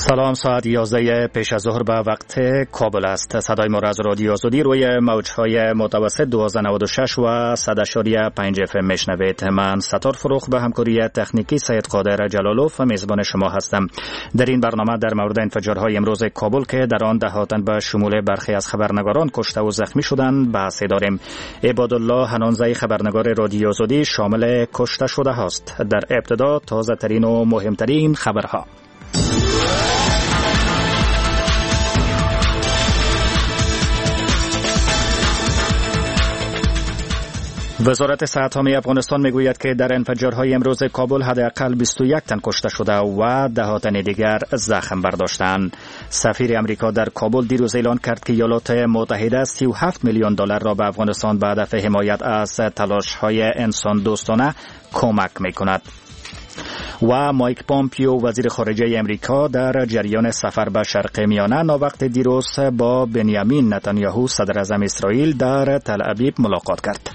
سلام، ساعت 11 پیش از ظهر به وقت کابل است. صدای ما را از رادیو آزادی روی موج‌های متوسط 1296 و 100.5 FM میشنوید. من ستار فروخ به همکاری تکنیکی سید قادر جلالوف و میزبان شما هستم. در این برنامه در مورد انفجارهای امروز کابل که در آن دهاتن به شمول برخی از خبرنگاران کشته و زخمی شدند بحثی داریم. عبادالله حنانزی خبرنگار رادیو آزادی شامل کشته شده هست. در ابتدا تازه ترین و مهمترین خبرها. وزارت صحت عامه افغانستان میگوید که در انفجارهای امروز کابل حداقل 21 تن کشته شده و 10 تن دیگر زخم برداشتند. سفیر امریکا در کابل دیروز اعلان کرد که ایالات متحده 37 میلیون دلار را به افغانستان به هدف حمایت از تلاش‌های انسان دوستانه کمک می‌کند. و مایک پامپیو وزیر خارجه امریکا در جریان سفر به شرق میانه ناوقت دیروز با بنیامین نتانیاهو صدر اعظم اسرائیل در تل ابیب ملاقات کرد.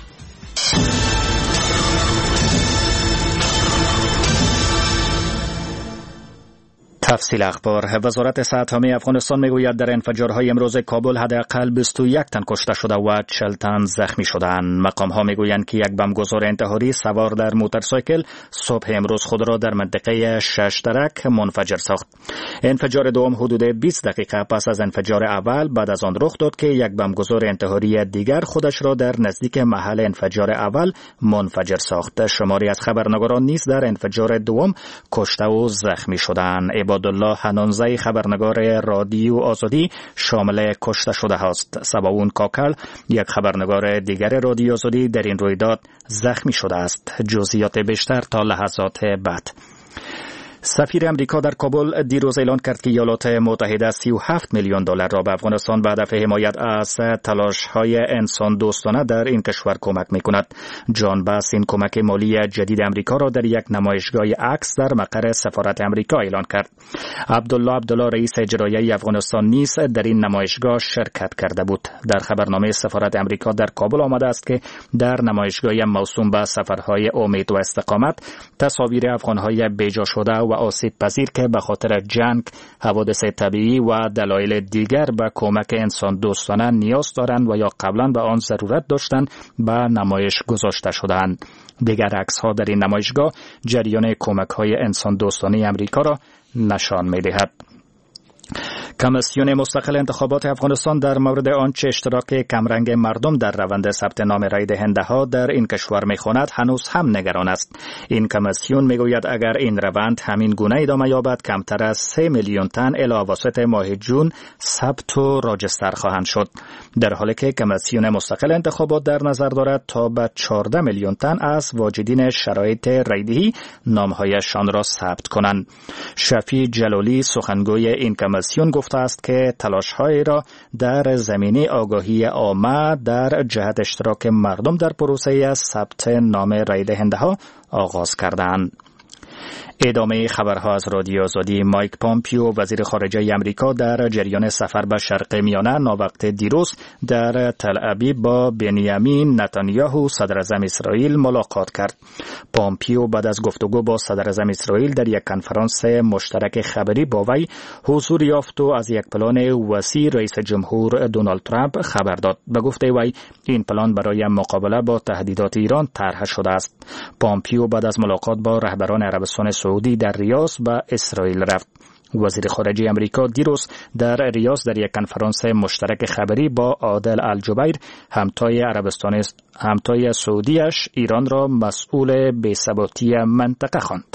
تفصیل اخبار. وزارت صحت عامه افغانستان میگوید در انفجارهای امروز کابل حداقل 21 تن کشته شده و 40 تن زخمی شدند. مقام ها میگویند که یک بمبگذار انتحاری سوار در موتورسایکل صبح امروز خود را در منطقه شش درک منفجر ساخت. انفجار دوم حدود 20 دقیقه پس از انفجار اول بعد از آن رخ داد که یک بمبگذار انتحاری دیگر خودش را در نزدیک محل انفجار اول منفجر ساخت. شماری از خبرنگاران نیز در انفجار دوم کشته و زخمی شدند. عبادالله حنانزی خبرنگار رادیو آزادی شامل کشته شده است. سباون کاکل یک خبرنگار دیگر رادیو آزادی در این رویداد زخمی شده است. جزئیات بیشتر تا لحظات بعد. سفیر امریکا در کابل دیروز اعلان کرد که ایالات متحده 37 میلیون دلار را به افغانستان به هدف حمایت از تلاش‌های انسان دوستانه در این کشور کمک می‌کند. جان باس این کمک مالی جدید امریکا را در یک نمایشگاه عکس در مقر سفارت امریکا اعلان کرد. عبدالله رئیس اجرایی افغانستان نیز در این نمایشگاه شرکت کرده بود. در خبرنامه سفارت امریکا در کابل آمده است که در نمایشگاه موسوم به سفرهای امید و استقامت تصاویر افغان‌های بیجا شده و آسیب پذیر که به خاطر جنگ، حوادث طبیعی و دلایل دیگر به کمک انسان دوستانه نیاز دارند و یا قبلا به آن ضرورت داشتند به نمایش گذاشته شدند. دیگر عکس‌ها در این نمایشگاه جریان کمک‌های انسان دوستانه امریکا را نشان می‌دهد. کمیسیون مستقل انتخابات افغانستان در مورد آنچه اشتراک کمرنگ مردم در روند ثبت نام رای دهنده‌ها در این کشور می‌خواند هنوز هم نگران است. این کمیسیون میگوید اگر این روند همین گونه ادامه یابد کمتر از 3 میلیون تن الی اواسط ماه جون ثبت و راجستر خواهند شد، در حالی که کمیسیون مستقل انتخابات در نظر دارد تا به 14 میلیون تن از واجدین شرایط رایدهی نام‌هایشان را ثبت کنند. شفیع جلالی سخنگوی این کمیسیون گفته است که تلاش‌های را در زمینه آگاهی عامه در جهت اشتراک مردم در پروسه از ثبت نام رای دهنده‌ها آغاز کردند. ادامه خبرها از رادیو آزادی. مایک پامپیو وزیر خارجه امریکا در جریان سفر به شرق میانه ناوقت دیروز در تل ابیب با بنیامین نتانیاهو صدر اعظم اسرائیل ملاقات کرد. پامپیو بعد از گفتگو با صدر اعظم اسرائیل در یک کنفرانس مشترک خبری با وی حضور یافت و از یک پلان وسیع رئیس جمهور دونالد ترامپ خبر داد. به گفته وی این پلان برای مقابله با تهدیدات ایران طرح شده است. پامپیو بعد از ملاقات با رهبران عربستان سعودی در ریاض به اسرائیل رفت. وزیر خارجه امریکا دیروز در ریاض در یک کنفرانس مشترک خبری با عادل الجبیر همتای سعودیش ایران را مسئول بی‌ثباتی منطقه خواند.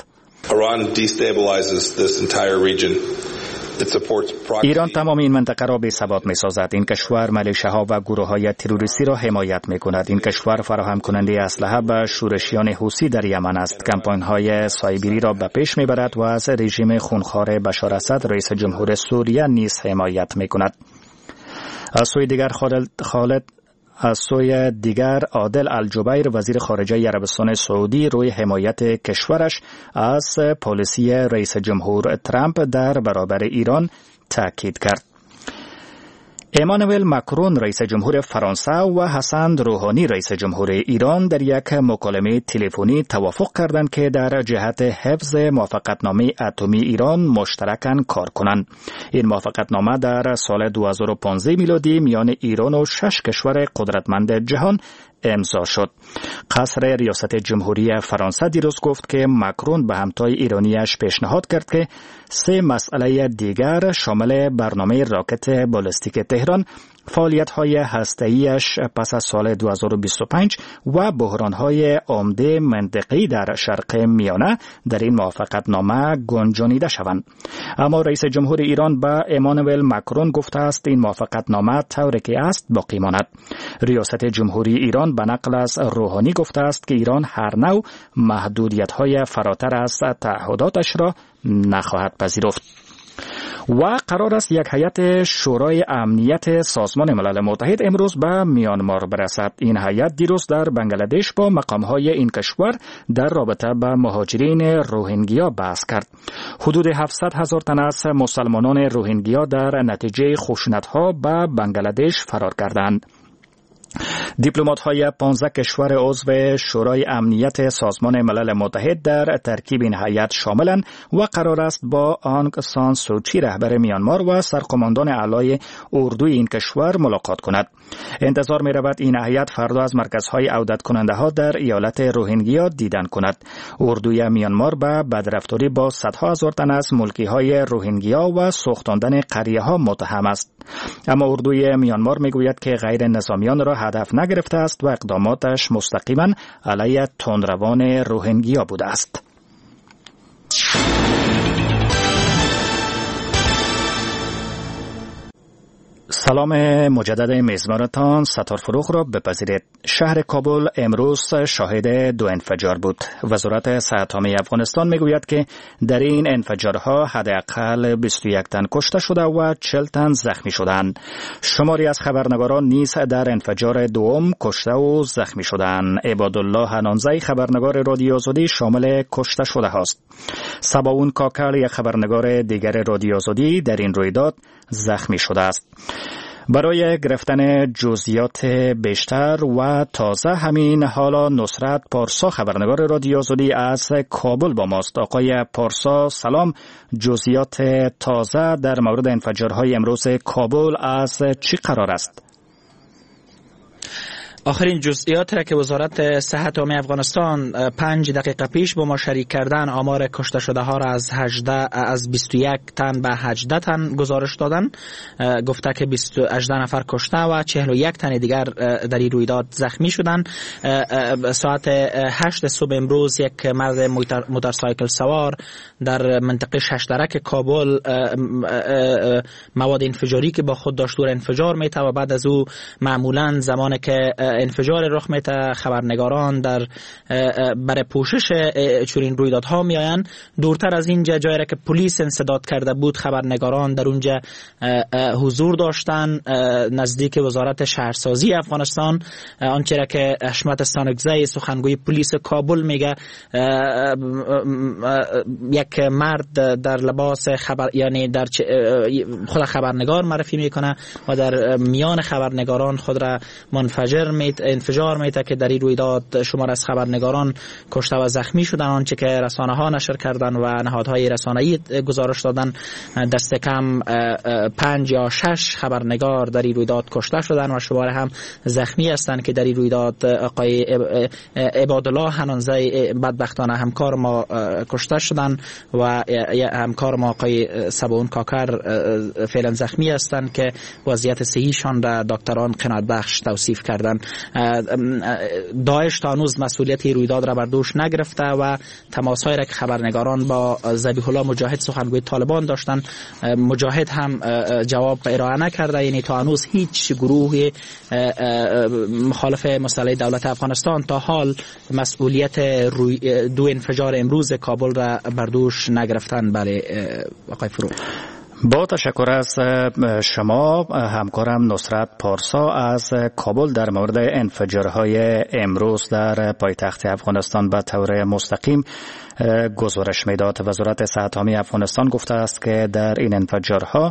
ایران تمام این منطقه را بی‌ثبات می‌سازد. این کشور ملیشه‌ها و گروه‌های تروریستی را حمایت می‌کند. این کشور فراهم کننده اسلحه به شورشیان حوثی در یمن است. کمپاین‌های سایبری را به پیش می‌برد و از رژیم خونخوار بشار اسد رئیس جمهور سوریه نیز حمایت می‌کند. از سوی دیگر عادل الجبیر وزیر خارجه عربستان سعودی روی حمایت کشورش از پالیسی رئیس جمهور ترامپ در برابر ایران تاکید کرد. امانوئل ماکرون رئیس جمهور فرانسه و حسن روحانی رئیس جمهور ایران در یک مکالمه تلفنی توافق کردند که در جهت حفظ موافقتنامه اتمی ایران مشترکاً کار کنند. این موافقتنامه در سال 2015 میلادی میان ایران و 6 کشور قدرتمند جهان امضا شد. قصر ریاست جمهوری فرانسه دیروز گفت که ماکرون به همتای ایرانیش پیشنهاد کرد که 3 مسئله دیگر شامل برنامه راکت بالستیک تهران، فعالیت‌های هسته‌ایش پس از سال 2025 و بحران‌های عمده منطقه‌ای در شرق میانه در این موافقتنامه گنجانیده شوند. اما رئیس جمهور ایران به امانوئل ماکرون گفته است این موافقتنامه طوری که است باقی ماند. ریاست جمهوری ایران به نقل از روحانی گفته است که ایران هر نوع محدودیت‌های فراتر از تعهداتش را نخواهد پذیرفت. و قرار است یک هیئت شورای امنیت سازمان ملل متحد امروز به میانمار برسد. این هیئت دیروز در بنگلادش با مقامهای این کشور در رابطه با مهاجرین روهینگیا بحث کرد. حدود 700,000 تن از مسلمانان روهینگیا در نتیجه خشونت‌ها به بنگلادش فرار کردند. دیپلمات‌های 15 کشور عضو شورای امنیت سازمان ملل متحد در ترکیب این هیئت شاملند و قرار است با آنگ سان سوچی رهبر میانمار و سرقماندان اعلای اردوی این کشور ملاقات کند. انتظار می‌رود این هیئت فردا از مرکزهای عودت کننده ها در ایالت روهینگیا دیدن کند. اردوی میانمار به بدرفتاری با صدها هزار تن از ملکی‌های روهینگیا و سوختاندن قریه‌ها متهم است. اما اردوی میانمار میگوید که غیر نظامیان را هدف نگرفته است و اقداماتش مستقیما علیه تندروان روهینگیا بوده است. سلام مجدد میزبانتان ستار فروغ را بپذیرید. شهر کابل امروز شاهد 2 انفجار بود. وزارت صحت عامه افغانستان میگوید که در این انفجارها حداقل 21 تن کشته شده و 40 تن زخمی شدند. شماری از خبرنگاران نیز در انفجار دوم کشته و زخمی شدند. عبادالله حنانزی خبرنگار رادیو آزادی شامل کشته شده است. سباون کاکل یک خبرنگار دیگر رادیو آزادی در این رویداد زخمی شده است. برای گرفتن جزئیات بیشتر و تازه همین حالا نصرت پارسا خبرنگار رادیو آزادی از کابل با ماست. آقای پارسا سلام، جزئیات تازه در مورد انفجارهای امروز کابل از چی قرار است؟ آخرین جزئیات را که وزارت صحت عامه افغانستان 5 دقیقه پیش با ما شریک کردن، آمار کشته شده ها را از 21 تن به 18 تن گزارش دادن. گفته که 18 نفر کشته و 41 تن دیگر در این رویداد زخمی شدند. ساعت 8 صبح امروز یک مرد موتورسایکل سوار در منطقه ششترک کابل مواد انفجاری که با خود داشت دور انفجار میته و بعد از او معمولا زمانی که انفجار رخ میته خبرنگاران در برای پوشش چنین رویدادها میآیند. دورتر از اینجا جایی را که پلیس انسداد کرده بود خبرنگاران در اونجا حضور داشتن. نزدیک وزارت شهرسازی افغانستان آنچه را که حشمت استانکزی سخنگوی پلیس کابل میگه، یک مرد در لباس یعنی در خود خبرنگار معرفی میکنه و در میان خبرنگاران خود را انفجار میته که در این رویداد شمار از خبرنگاران کشته و زخمی شدن. آنچه که رسانه ها نشر کردن و نهادهای رسانه‌ای گزارش دادن، دست کم 5 یا 6 خبرنگار در این رویداد کشته شدن و شمار هم زخمی هستند که در این رویداد آقای عبادالله حنانزی بدبختانه همکار ما کشته شدن و همکار ما آقای سباون کاکر فعلا زخمی هستند که وضعیت صحیشان را دکتران قناعت بخش توصیف کردند. داعش تا هنوز مسئولیت رویداد را بر دوش نگرفته و تماس‌هایی را که خبرنگاران با ذبیح الله مجاهد سخنگوی طالبان داشتن، مجاهد هم جواب ارائه نکرده. یعنی تا هنوز هیچ گروه مخالف مسئله دولت افغانستان تا حال مسئولیت 2 انفجار امروز کابل را بر دوش نگرفتن. بله آقای فروغ، با تشکر از شما همکارم نصرت پارسا از کابل در مورد انفجارهای امروز در پایتخت افغانستان به طور مستقیم گزارش میداد. وزارت صحت عامه افغانستان گفته است که در این انفجارها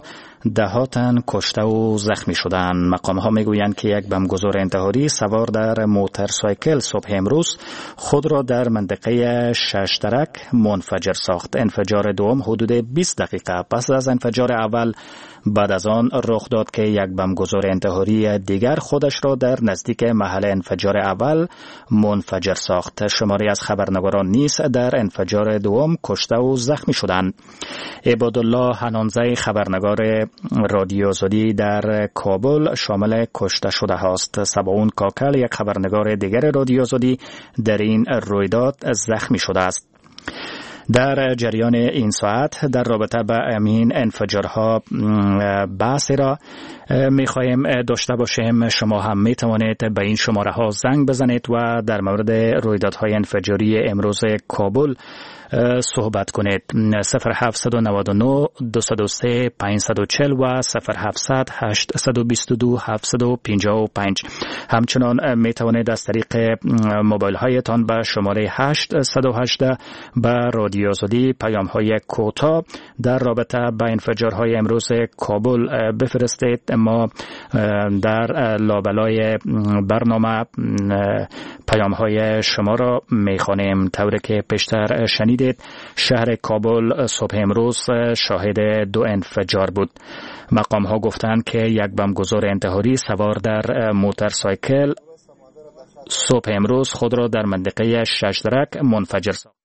10 تن کشته و زخمی شدند. مقام ها میگویند که یک بمبگذار انتحاری سوار در موتورسایکل صبح امروز خود را در منطقه ششترک منفجر ساخت. انفجار دوم حدود 20 دقیقه پس از انفجار اول بعد از آن رخ داد که یک بمبگذار انتحاری دیگر خودش را در نزدیک محل انفجار اول منفجر ساخت. شماری از خبرنگاران نیز در انفجار دوم کشته و زخمی شدند. عبادالله حنانزی خبرنگار رادیو آزادی در کابل شامل کشته شده است. سباون کاکل یک خبرنگار دیگر رادیو آزادی در این رویداد زخمی شده است. در جریان این ساعت در رابطه با امین انفجارها بحثی را می‌خواهیم داشته باشیم. شما هم می‌توانید به این شماره ها زنگ بزنید و در مورد رویدادهای انفجاری امروز کابل صحبت کنید. 0799 203 540 و 0700 822 755. همچنان می توانید از طریق موبایل هایتان به شماره 818 به رادیو آزادی پیام های کوتاه در رابطه با انفجارهای امروز کابل بفرستید. ما در لابلای برنامه پیام های شما را می خوانیم. طوری که پیشتر شنیدید شهر کابل صبح امروز شاهد 2 انفجار بود. مقام ها گفتند که یک بمبگذار انتحاری سوار در موتورسایکل صبح امروز خود را در منطقه ششترک منفجر ساخت.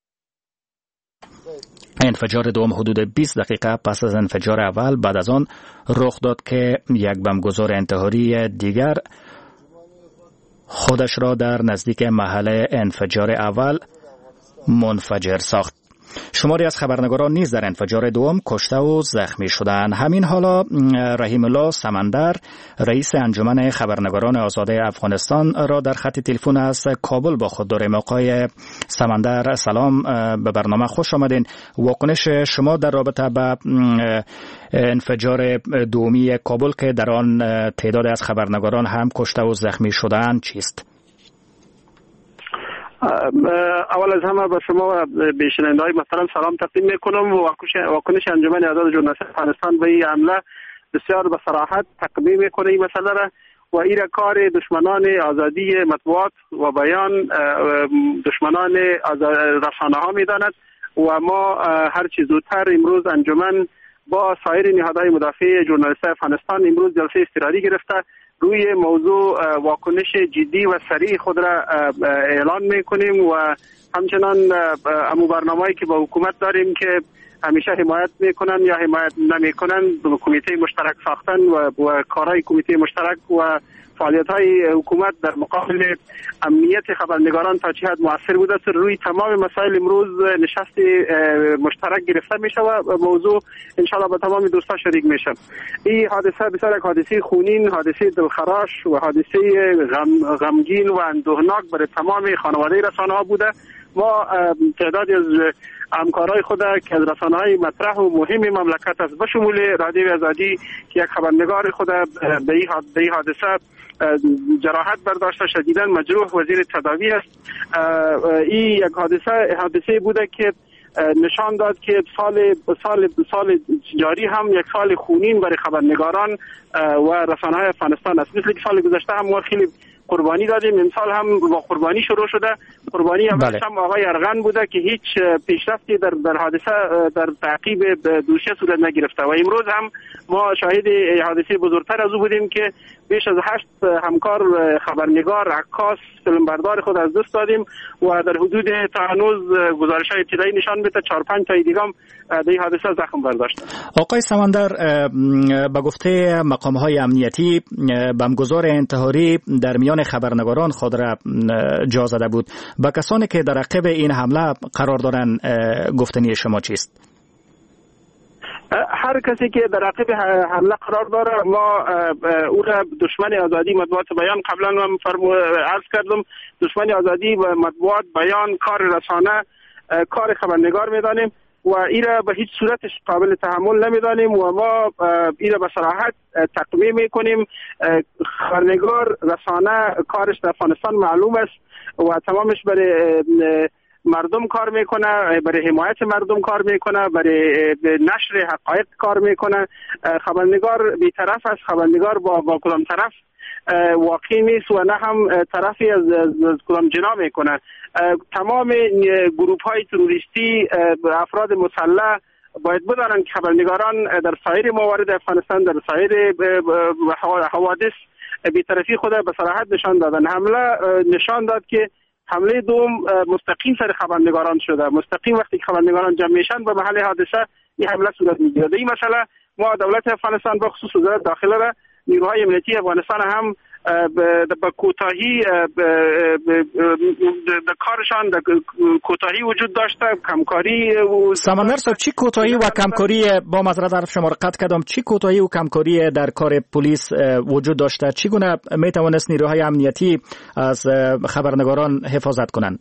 انفجار دوم حدود 20 دقیقه پس از انفجار اول بعد از آن رخ داد که یک بمبگذار انتحاری دیگر خودش را در نزدیک محل انفجار اول منفجر ساخت. شماری از خبرنگاران نیز در انفجار دوم کشته و زخمی شدند. همین حالا رحیم الله سمندر رئیس انجمن خبرنگاران آزاد افغانستان را در خط تلفن از کابل با خود داریم. آقای سمندر سلام، به برنامه خوش آمدین. واکنش شما در رابطه با انفجار دومی کابل که در آن تعداد از خبرنگاران هم کشته و زخمی شدند چیست؟ اول از همه به شما و به شنونده‌های محترم سلام تقدیم میکنم. واکنش انجمن آزاد ژورنالیست افغانستان به این حمله بسیار به صراحت تقدیم میکنه این مسئله را و این کار دشمنان آزادی مطبوعات و بیان، دشمنان رسانه ها میداند و ما هر چه زودتر امروز انجمن با سایر نهادهای مدافع ژورنالیست افغانستان امروز جلسه اضطراری گرفته روی موضوع واکنش جدی و سریع خود را اعلان میکنیم و همچنان امو برنامه‌ای که با حکومت داریم که همیشه حمایت میکنن یا حمایت نمیکنن، کمیته مشترک ساختن و کارهای کمیته مشترک و فعالیت‌های حکومت در مقابل امنیت خبرنگاران تا چه حد مؤثر بوده است. روی تمام مسائل امروز نشست مشترک گرفته میشه و موضوع انشالله با تمام دوستا شریک میشه. این حادثه بسیار یک حادثه خونین، حادثه دلخراش و حادثه غمگین و اندوهناک برای تمام خانواده رسانه‌ها بوده. ما تعدادی از همکارای خود که از رسانه‌های مطرح و مهم مملکت است به شمول رادیو آزادی که یک خبرنگار خود به این حادثه جراحت برداشته، شدیداً مجروح وزیر تداوی است. این یک حادثه بوده که نشان داد که سال جاری هم یک سال خونین برای خبرنگاران و رسانه‌های افغانستان است. مثل که سال گذشته هم ما خیلی قربانی دادیم، امسال هم با قربانی شروع شده. قربانی اولش هم آقای ارغن بوده که هیچ پیشرفتی در حادثه در تعقیب دوشیه صورت نگرفته و امروز هم ما شاهد حادثه بزرگتر از او بودیم که بیش از 8 همکار خبرنگار، عکاس، فیلمبردار خود از دست دادیم و در حدود تا هنوز گزارش‌های ابتدایی نشان میده 4-5 تا دیگه هم در این حادثه زخم برداشتن. آقای سمندر، به گفته مقام‌های امنیتی بمبگذار انتحاری در میان خبرنگاران خود را جا زده بود. با کسانی که در عقب این حمله قرار دارند گفتنی شما چیست؟ هر کسی که در عقب حمله قرار داره ما او را دشمن آزادی مطبوعات بیان، قبلا هم عرض کردم، دشمن آزادی و مطبوعات بیان، کار رسانه، کار خبرنگار میدانیم و این را به هیچ صورتش قابل تحمل نمیدانیم و ما این را به صراحت تقویه میکنیم. خبرنگار رسانه کارش در افغانستان معلوم است و تمامش برای مردم کار میکنه، برای حمایت مردم کار میکنه، برای نشر حقایق کار میکنه. خبرنگار بی‌طرف است. خبرنگار با کدام طرف واقعی نیست و نه هم طرفی از کدام جنا میکنه. تمام گروه های تروریستی، افراد مسلح باید بدانند که خبرنگاران در سایر موارد افغانستان، در سایر حوادث بی‌طرفی خود به صراحت نشان دادن. حمله نشان داد که حمله دوم مستقیم سر خبرنگاران شده. مستقیم وقتی خبرنگاران جمع میشن به محل حادثه این حمله صورت میگیره. این مسئله ما دولت افغانستان به خصوص وزارت داخله را، نیروهای امنیتی افغانستان هم به کوتاهی در کارشان کوتاهی وجود داشته، کمکاری. سمندر صاحب، چی کوتاهی و کمکاری، با معذرت حرف شما را قطع کردم، چی کوتاهی و کمکاری در کار پلیس وجود داشته؟ چگونه میتوانست نیروهای امنیتی از خبرنگاران حفاظت کنند؟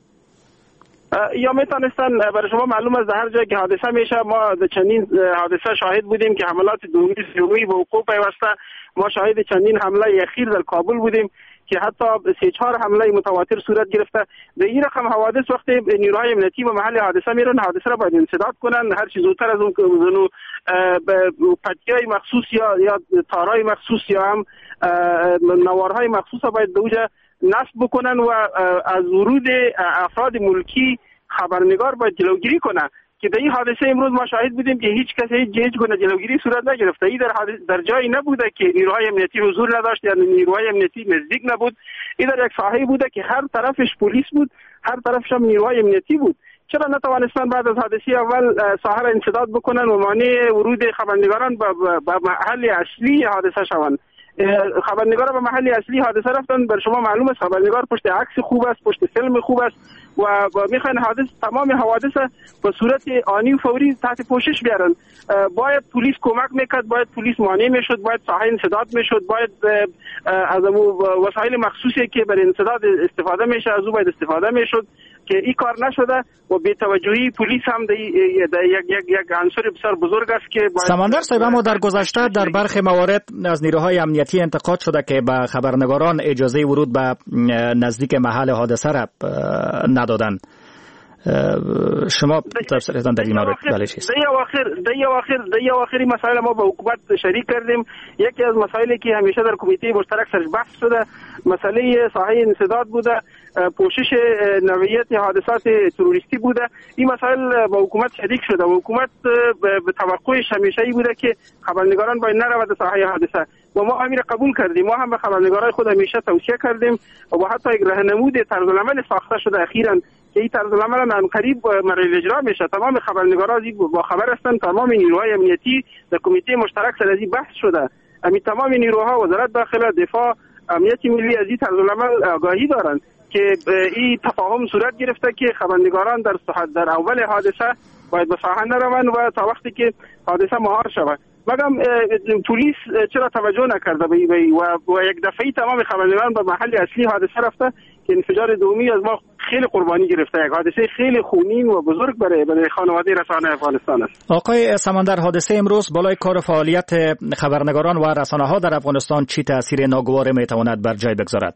یا میتونستن، برای شما معلوم است هر جایی که حادثه میشه، ما در چندین حادثه شاهد بودیم که حملات دومی به وقوع پیوسته. ما شاهد چندین حمله اخیر در کابل بودیم که حتی 3-4 حمله متواتر صورت گرفته. در این رقم حوادث وقتی نیروهای امنیتی به محل حادثه میرن، حادثه را باید انسداد کنن، هر چیز زودتر از اون پتیای مخصوص یا تارای مخصوص یا هم نوارهای مخصوص باید به اوجه نصب بکنن و از ورود افراد ملکی خبرنگار باید جلوگیری کنه. که در این حادثه امروز ما شاهد بودیم که هیچ کسی هیچ گونه جلوگیری صورت نگرفته. این در جایی نبوده که نیروهای امنیتی حضور نداشت یا نیروهای امنیتی نزدیک نبود. این در یک ساحه بوده که هر طرفش پلیس بود، هر طرفش هم نیروهای امنیتی بود. چرا نتوانستن بعد از حادثه اول ساحه را انسداد بکنن و مانع ورود خبرنگاران به محل اصلی حادثه شوند؟ خبرنگار به محل اصلی حادثه رفتن. بر شما معلوم است خبرنگار پشت عکس خوب است، پشت فیلم خوب است و میخواین تمام حوادث به صورت آنی و فوری تحت پوشش بیارن. باید پلیس کمک میکرد، باید پلیس مانع میشد، باید ساحه انسداد میشد، باید از وسایل مخصوصی که برای انسداد استفاده میشه از او باید استفاده میشد که این کار نشده و بی‌توجهی پلیس هم یک عنصر بسیار بزرگ است که سمندر صاحب، اما در گذشته در برخی موارد از نیروهای امنیتی انتقاد شده که به خبرنگاران اجازه ورود به نزدیک محل حادثه را ندادن. شما تفسیرتان در این مورد بله چیست؟ در اواخر مسائل ما با حکومت شریک کردیم. یکی از مسائلی که همیشه در کمیته مشترک سرش بحث شده مسئله ساحه انسداد بوده، پوشش نوعیت حادثات تروریستی بوده. این مسائل با حکومت شریک شده و حکومت به توقعش همیشه‌ای بوده که خبرنگاران باید نرود ساحه حادثه و ما امیر قبول کردیم. ما هم به خبرنگارای خود همیشه توصیه کردیم و حتی یک راهنمود طرزالعمل ساخته شده اخیراً که این طرزالعمل عنقریب مورد اجرا میشه. تمام خبرنگارا با خبر هستن، تمام نیروهای امنیتی در کمیته مشترک سر از این بحث شده. تمام نیروها، وزارت داخله، دفاع، امنیت ملی از این طرزالعمل آگاهی دارند که این تفاهم صورت گرفته که خبرنگاران در اول حادثه باید به ساحه نروند و تا وقتی که حادثه مهار شود. مگم پلیس چرا توجه نکرده به و یک دفعه تمام خبرنگاران به محل اصلی حادثه رفته که انفجار دومی از ما خیلی قربانی گرفته. یک حادثه خیلی خونین و بزرگ برای خانواده رسانه افغانستان است. آقای سمندر، حادثه امروز بالای کار فعالیت خبرنگاران و رسانه ها در افغانستان چی تأثیر ناگوار میتواند بر جای بگذارد؟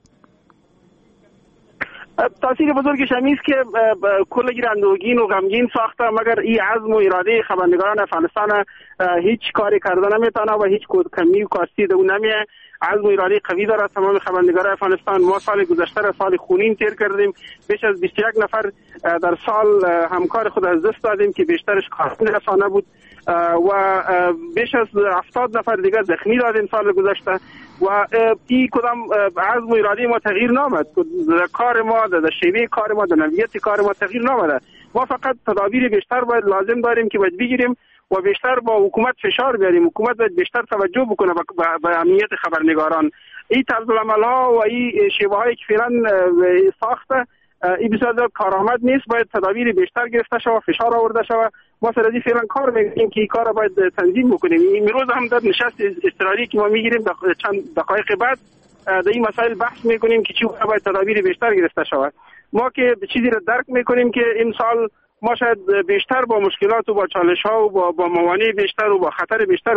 تاثیر بزرگش همیست که کل گیرندوگین و غمگین ساخته، مگر این عزم و اراده خبرنگاران افغانستان هیچ کاری کرده نمیتونه و هیچ کمی و کاستی دو نمیه. عزم و اراده قوی داره تمام خبرنگاران افغانستان. ما سال گذشته را سال خونین تیر کردیم، بیش از 21 نفر در سال همکار خود از دست دادیم که بیشترش کارمند رسانه بود و بیش از 70 نفر دیگه زخمی دادیم سال گذشته و این کدام عزم و اراده ما تغییر نامد. کار ما، در شیوه کار ما، در نوعیت کار ما تغییر نامده. ما فقط تدابیر بیشتر باید لازم داریم که باید بگیریم و بیشتر با حکومت فشار بیاریم. حکومت باید بیشتر توجه بکنه به امنیت خبرنگاران. این طرزالعمل‌ها و این شیوه‌هایی که فعلا ساخته این بسیار کارآمد نیست. باید تدابیر بیشتر گرفته شود، فشار آورده شود. ما سر از فعلا کار می‌کنیم که این کار را باید تنظیم بکنیم. امروز هم در نشست اضطراری که ما می‌گیریم چند دقایق بعد در این مسائل بحث می‌کنیم که چی باید تدابیر بیشتر گرفته شود. ما که چیزی را درک می‌کنیم که این سال ما شاید بیشتر با مشکلات و با چالش ها و با موانع بیشتر و با خطر بیشتر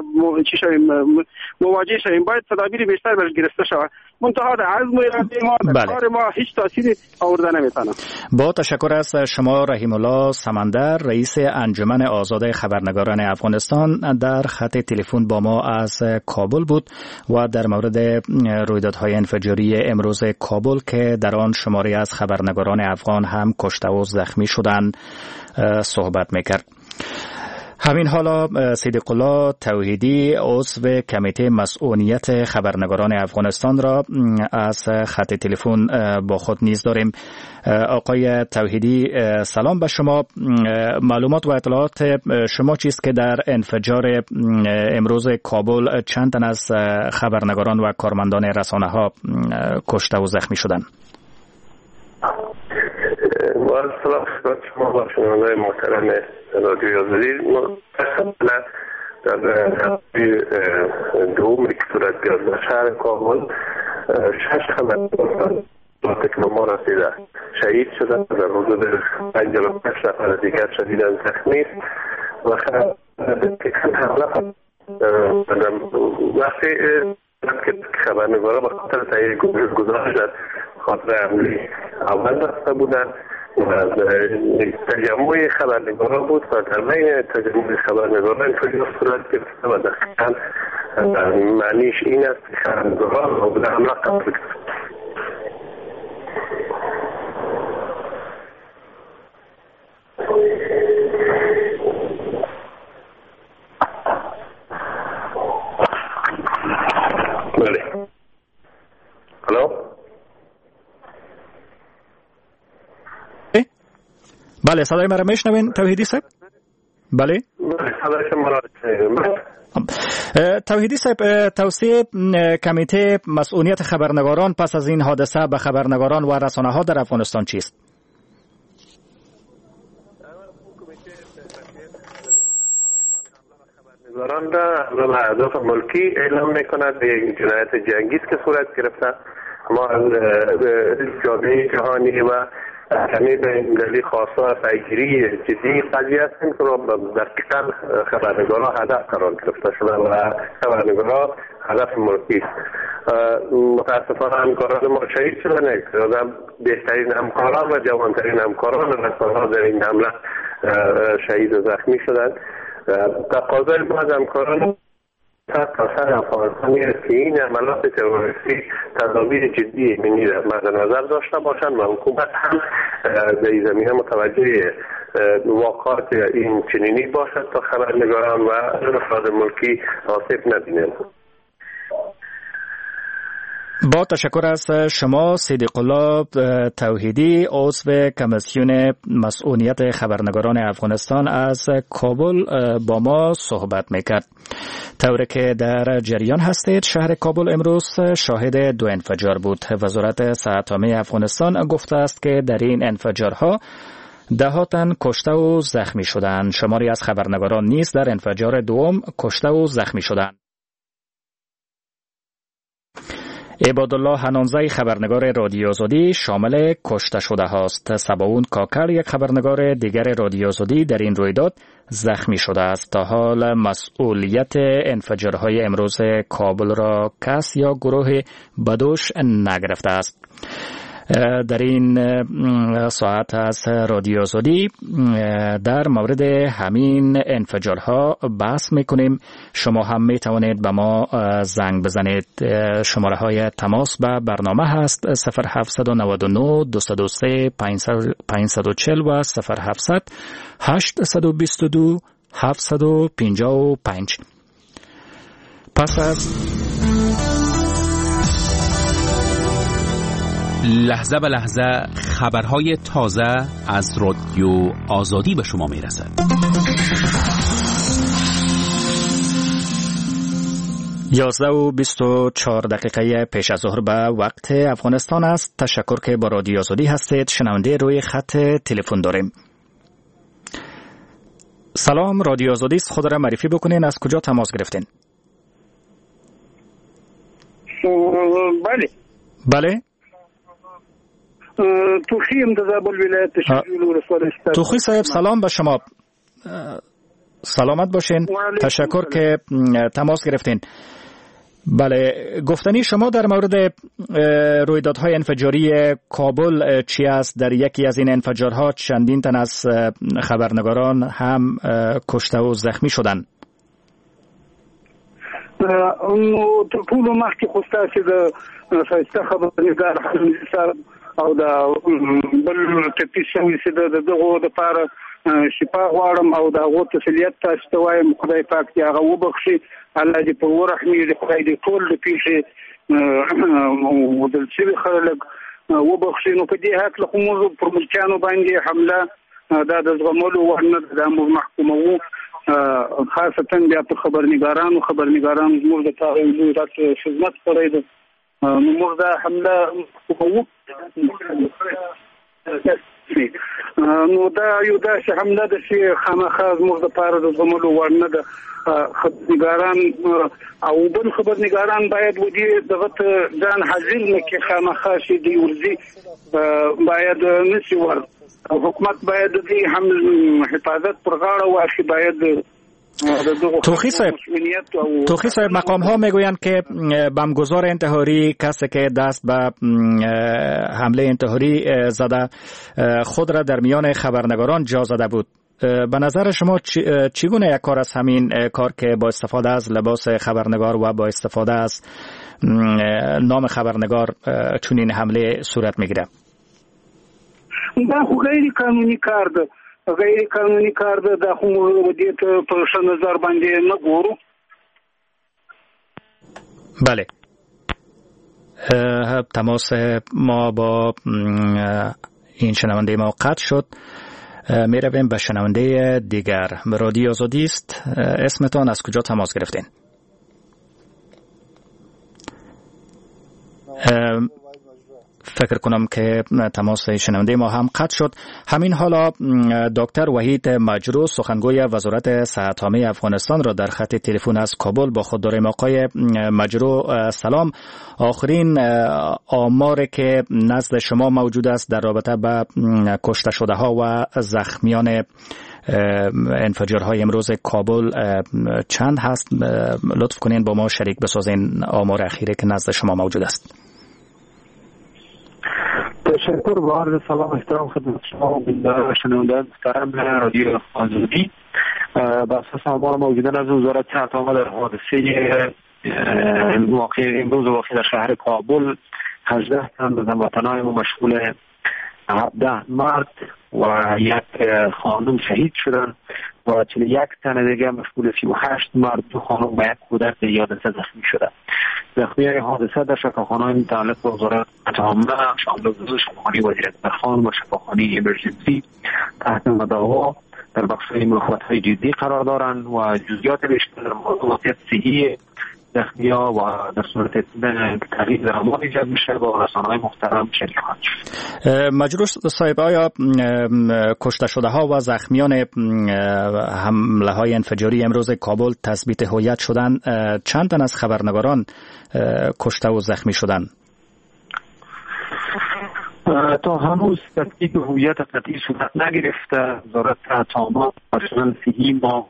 مواجه شویم. باید تدابیر بیشتر برش گرفته شود. منتها در عزم و اراده ما در کار ما هیچ تأثیری آورده نمیتونه. با تشکر از شما رحیم الله سمندر، رئیس انجمن آزاد خبرنگاران افغانستان، در خط تلفن با ما از کابل بود و در مورد رویدادهای انفجاری امروز کابل که در آن شماری از خبرنگاران افغان هم کشته و زخمی شدند صحبت میکرد. همین حالا صدیق الله توحیدی عضو کمیته مسئولیت خبرنگاران افغانستان را از خط تلفن با خود نیز داریم. آقای توحیدی سلام به شما. معلومات و اطلاعات شما چیست که در انفجار امروز کابل چند تن از خبرنگاران و کارمندان رسانه ها کشته و زخمی شدند؟ سلام خدمت شما و شنوندگان محترم رادیو آزادی. متأسفانه در دومی که صورت گرفت در شهر کابل 6 خبرنگار که به ما رسیده شهید شدند، در حدود 55 نفر دیگر شدیداً زخمی و حمله وقتی که خبرنگارا به خاطر تهیه گزارش در خاطر حمله اول رفته بودند و تجمع خبرنگارا بود و در بین تجمع خبرنگارا انفجار صورت گرفته و دقیقاً معنیش این است که خبرنگارا به حمله قتل گرفت. بله. الو. بله صدای مرا میشنوین توحیدی صاحب؟ بله صدای شما را میشنوم. توحیدی صاحب، توصیه کمیته مسئولیت خبرنگاران پس از این حادثه به خبرنگاران و رسانه ها در افغانستان چیست؟ خبرنگاران را اهداف ملکی اعلام میکند به یک جنایت جنگی که صورت گرفته. ما از جامعه جهانی و همه بین‌المللی خواستار پیگیری جدی قضیه هستیم که دقیقاً خبرنگاران هدف قرار گرفته شده و خبرنگاران هدف ملکی است. متاسفانه همکاران ما شهید شدند. بهترین همکاران و جوانترین همکاران رسانه‌ها در این حمله شهید و زخمی شدند. تقاضای ما از همکاران تاثیر افغانستانی است که این عملات تروریستی تدابیر جدی مد نظر داشته باشند و حکومت هم در این زمینه متوجه واقعات این چنینی باشد تا خبرنگاران و افراد ملکی آسیب نبینند. با تشکر از شما صدیق الله توحیدی عضو کمیسیون مسئولیت خبرنگاران افغانستان از کابل با ما صحبت میکرد. طوری که در جریان هستید شهر کابل امروز شاهد 2 انفجار بود. وزارت صحت عامه افغانستان گفته است که در این انفجارها 10 تن کشته و زخمی شدند. شماری از خبرنگاران نیز در انفجار دوم کشته و زخمی شدند. عبادالله حنانزی خبرنگار رادیو آزادی شامل کشته شده هاست. سباون کاکر یک خبرنگار دیگر رادیو آزادی در این رویداد زخمی شده است. تا حال مسئولیت انفجارهای امروز کابل را کس یا گروه بدوش نگرفته است. در این ساعت از رادیو آزادی در مورد همین انفجارها بحث میکنیم. شما هم میتوانید به ما زنگ بزنید. شماره های تماس به برنامه هست 0799 203 540 و 0700 822 755. پس از لحظه به لحظه خبرهای تازه از رادیو آزادی به شما میرسد. 11:24 پیش از ظهر به وقت افغانستان است. تشکر که با رادیو آزادی هستید. شنونده روی خط تلفن داریم. سلام، رادیو آزادی است. خود را معرفی بکنین. از کجا تماس گرفتین؟ بله. بله. توخیم در زابل ولایت شجول ولسوالی است. توخی صاحب سلام به شما. سلامت باشین. تشکر که تماس گرفتین. بله، گفتنی شما در مورد رویدادهای انفجاری کابل چی است؟ در یکی از این انفجارها چندین تن از خبرنگاران هم کشته و زخمی شدند. ټول مخکې خو ستاسو د ښایسته خبرنګار حمید صاحب او د بل تپیس شوي چې دغه دپاره شفا غواړم او د هغو تسلیت تاسو ته وایم. خدای پاک دې هغه وبخښي، الله دې په ورحمېږي، خدای دې ټول د پیښې ودل شوي خلک وبخښي. نو په دې هکله خو موږ پر ملکیانو باندې حمله دا د زغملو وړ نه ده، دا موږ محکوموو. خاصتا بیا په خبرنګارانو زموږ د لوی خدمت کړی ده، نو موږ دا حمله محکوموو. نو دا یو داسې حمله ده چې خامخا زموږ دپاره د زغملو وړ نه ده. خبرنګاران او بل خبرنګاران باید ودې دغه ته ځان حاضر نه کړي، خامخا چې دوی ورځي باید نشي ور. حکومت باید دې هم حفاظت پر غاړه واخلي. باید توخی صاحب مقام ها میگویند که بمبگذار انتحاری، کسی که دست به حمله انتحاری زده، خود را در میان خبرنگاران جا زده بود. به نظر شما چگونه یک کار از همین کار که با استفاده از لباس خبرنگار و با استفاده از نام خبرنگار چنین حمله صورت میگیره؟ دا خو غیر قانوني کار ده، دا خو موږ دې ته په ښه نظر باندې نه ګورو. بله، تماس ما با این شنونده ما قطع شد. می رویم به شنونده دیگر. رادیو آزادی است. اسمتان، از کجا تماس گرفتین؟ فکر کنم که تماس شنونده ما هم قطع شد. همین حالا دکتر وحید مجرو، سخنگوی وزارت صحت عامه افغانستان را در خط تلفن از کابل با خود داریم. آقای مجرو سلام. آخرین آماری که نزد شما موجود است در رابطه با کشته شده ها و زخمیان انفجارهای امروز کابل چند هست؟ لطف کنین با ما شریک بسازین آمار اخیری که نزد شما موجود است. تشکر. با عرض سلام احترام خدمت شما و شنوندگان محترم رادیو آزادی. بر اساس آمار موجوده از وزارت صحت عامه در حادثه امروز واقع در شهر کابل 18 تن از هموطنان ما مشغول 17 مرد و یک خانم شهید شدن و 41 تن دیگه مشغول 38 مرد، 2 خانم و یک کودک در حادثه زخمی شدن. زخمیان حادثه در شفاخانه‌های متعلق به وزارت عامه شامل شفاخانه وزیر اکبرخان و شفاخانه امرجنسی تحت مداوا در بخش‌های مخاطب‌های جدی قرار دارند و جزئیات بیشتر در مورد وضعیت صحی زخمی‌ها و در صورت تغییر درمان ایجاد میشه با رسانه‌های محترم شریک خواهد شد. مجروح صاحب، آیا کشته شده ها و زخمیان حمله های انفجاری امروز کابل تثبیت هویت شدن؟ چند تن از خبرنگاران کشته و زخمی شدند؟ تا هنوز تثبیت هویت قطعی صورت نگرفته. وزارت صحت عامه پرسنل صحی ما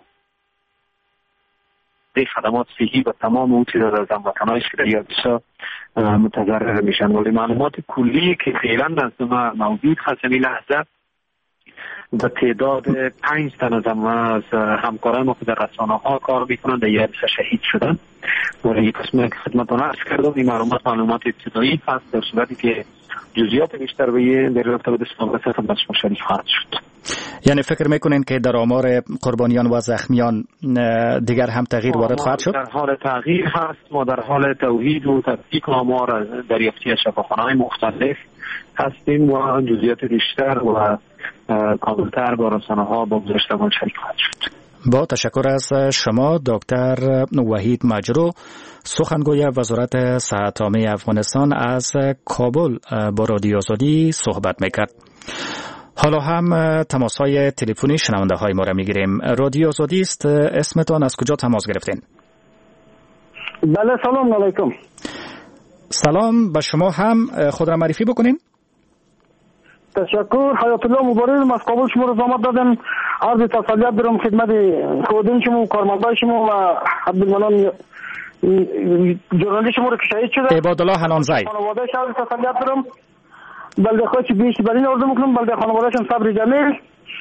خدمات صحی و تمام اون چیزا از هموطنانش که در حادثه متضرر میشن، ولی معلومات کلی که فعلا نزد ما موجود هست این لحظه به تعداد 5 تن از همکاران ما که در رسانه ها کار میکنن در حادثه شهید شدن. ولی قسمی که خدمتتون عرض کردم این معلومات ابتدایی هست. در صورتی که جزئیات بیشتر در رابطه با دستمزد خدمت شما شریک خواهد شد. یعنی فکر میکنین که در آمار قربانیان و زخمیان دیگر هم تغییر وارد خواهد شد؟ در حال تغییر هست. ما در حال توحید و تفکیک آمار از دریافتی از شفاخانه‌های مختلف هستیم و جزئیات بیشتر و کاملتر با رسانه‌ها با گزارش‌دهان شریک خواهد شد. با تشکر از شما دکتر وحید مجرو، سخنگوی وزارت صحت عامه افغانستان، از کابل با رادیو آزادی صحبت میکرد. حالا هم تماس‌های تلفنی شنونده های ما را میگیریم. رادیو آزادی است. اسمتان، از کجا تماس گرفتین؟ بله، سلام علیکم. سلام به شما هم. خود را معرفی بکنین. تشکر. حیات الله مبارز از کابل شما رو زحمت دادن. عرض تسلیت دارم خدمت خودین شما، کارمندای شما و عبدالمنان ژورنالیست شما رو که شهید شده. عبادالله حنانزی. خانواده شما تسلیت دارم. بلده خواهش بیش برین آرزو میکنم. بلده خانوادهشون صبر جمیل.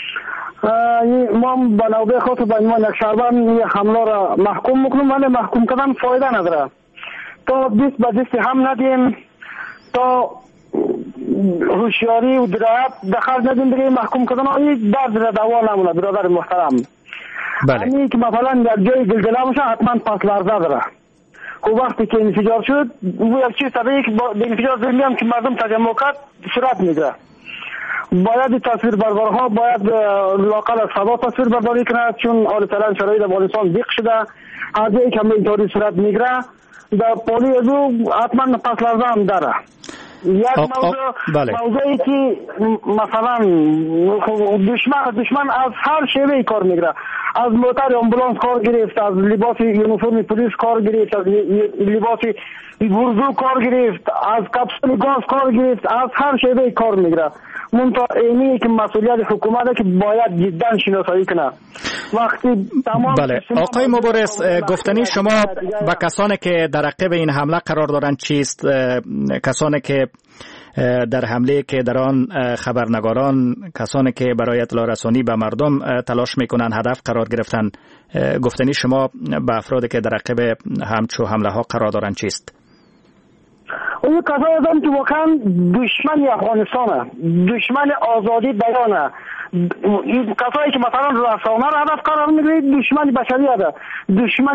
ما با نوبه خود با عنوان یک شهروند یک حمله را محکوم میکنم، ولی محکوم کردن فایده نداره. تا دست به دست هم ندیم، تا هوشیاری و درایت دخل ندیم دیگه محکوم کردن این درد را دوا نمونه. برادر محترم، بله، که مثلا یک جای گلگله باشه حتما پس لرزه داره. خب وقتی که انفجار شد و یک چیز طبیعی که با انفجار ضمنی هم که مردم تجمع کرد صورت میگیره. باید تصویر بردارها باید لاقل از فضا تصویر برداری کنه، چون حال فعلا شرایط افغانستان ضیق شده. هر جایی که اینطوری صورت میگیره در پولی از او حتما پس لرزه هم داره. یک موضوعی که مثلا دشمن از هر شیوه کار میگیره، از موتر آمبولانس کار گرفت، از لباس یونیفرم پلیس کار گرفت، از لباس ورزو کار گرفت، از کپسول گاز کار گرفت، از هر شیوه کار میگیره. منتها اینی که مسئولیت حکومت که باید جدا شناسایی کنه. وقتی تمام بله آقای مبارز، گفتنی شما با کسانی که در عقب این حمله قرار دارند چیست؟ کسانی که در حمله که در آن خبرنگاران، کسانی که برای اطلاع رسانی به مردم تلاش میکنن هدف قرار گرفتن، گفتنی شما به افرادی که در عقب همچو حمله ها قرار دارند چیست؟ اون کسایی هستن که واقعا دشمن افغانستانه، دشمن آزادی بیانه. این کسایی که مثلا رسانه را هدف قرار میگیرید دشمن بشریته، دشمن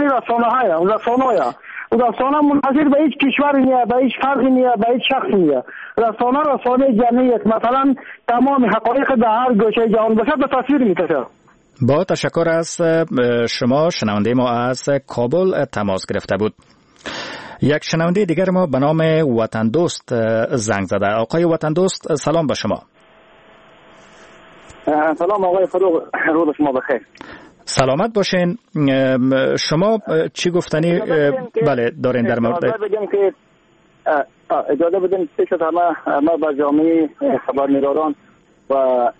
رسانه منحصر به هیچ کشوری نیه، به هیچ فردی نیه، به هیچ شخصی نیه. رسانه جمعیت مثلا تمام حقایق در هر گوشه جهان باشه به تصویر میکشه. با تشکر از شما. شنونده ما از کابل تماس گرفته بود. یک شنونده دیگر ما به نام وطن دوست زنگ زده. آقای وطن دوست سلام به شما. سلام آقای فروغ، روز شما بخیر. سلامت باشین. شما چی گفتنی بله دارین در مورد؟ اجازه بدین پیش از همه ما با جامعه خبرنگاران و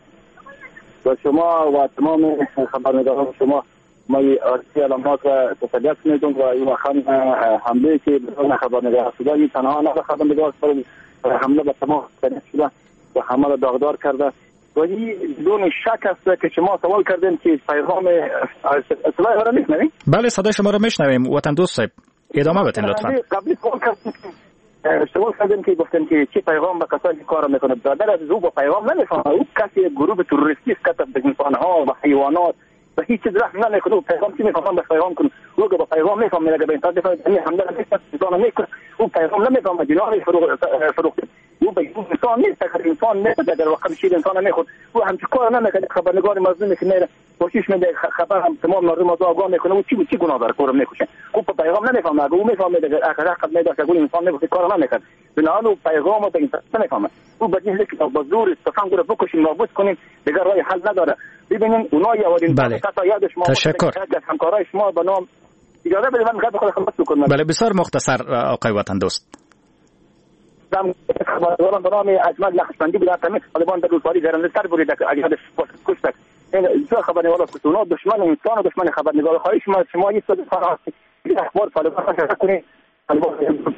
شما و تمام خبرنگاران شما ما ارسی علامات و تسلیت میدونم و این وقت حمله که به خبرنگار شده این تنها نه خبرنگار حمله به تمام شده و همه را داغدار کرده. ولی بدون شک است که شما سوال کردین که پیغام صدای ما را میشنوید؟ بله صدای شما را میشنویم. وطن دوست صاحب ادامه بدین لطفا. قبلی سوال کردین که گفتن که چه پیغام به کسانی که کار میکنه. در از او با پیغام نمیفهمه. او کسی گروه تروریستی است که به انسانها و حیوانات و هیچ چیز رحم نمیکنه. او پیغام چی میفهمه به پیغام کنه. او با پیغام میفهمه اگه به انسان دفاع حمله نمیکنه میکنه. او پیغام نمیفهمه. جناب فروخت او به انسان نیست، اگر انسان نیست در واقع شیر انسان نمیخواد. او هم کار نمیکنه. خبرنگار مظلومی که میره کوشش میده خبر هم تمام مردم از آگاه میکنه. او چی گناه داره کارم میکشه. او به پیغام نمیفهمه. اگه او میفهمه اگر حق میده که انسان نمیخواد کار نمیکنه. بنابراین او پیغام و به انسان نمیفهمه. او به جهت که با زور تفاهم رو بکشیم نابود کنیم دیگر راه حل نداره. ببینید اونایی آورین تا یاد شما تشکر. همکارای شما به نام اجازه بدید من خود خدمت بکنم. بله بسیار مختصر آقای وطن دوست. خبرنگاران به نام اجمل لخشبندی بودن تامین طالبان در روزواری گرانتر بود اگر کشتک این دو خبرنگارا کسونا دشمن انسان و دشمن خبرنگار خواهش شما یک صد فرات اخبار طالبان را کنید طالبان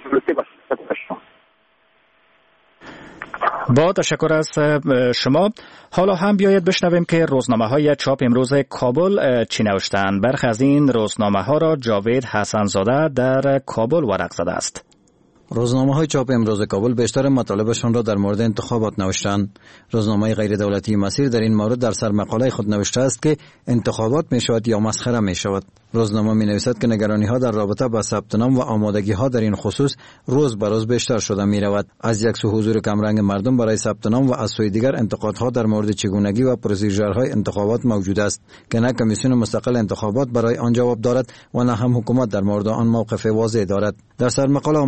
با تشکر از شما. حالا هم بیاید بشنویم که روزنامه‌های چاپ امروز کابل چی نوشتند. برخی از این روزنامه‌ها را جاوید حسن‌زاده در کابل ورق زده است. روزنامه‌های چاپ امروز کابل بیشتر مطالبشان را در مورد انتخابات نوشتند. روزنامه غیر دولتی مسیر در این مورد در سرمقاله خود نوشته است که انتخابات می‌شود یا مسخره می‌شود. روزنامه می‌نویسد که نگرانی‌ها در رابطه با ثبت نام و آمادگی‌ها در این خصوص روز به روز بیشتر شده می‌رود. از یک سو حضور کمرنگ مردم برای ثبت نام و از سوی دیگر انتقادها در مورد چگونگی و پروسیجرهای انتخابات موجود است که نه کمیسیون مستقل انتخابات برای آن جواب دارد و نه هم حکومت در مورد آن موقف واضح دارد. در سرمقاله آمده است که با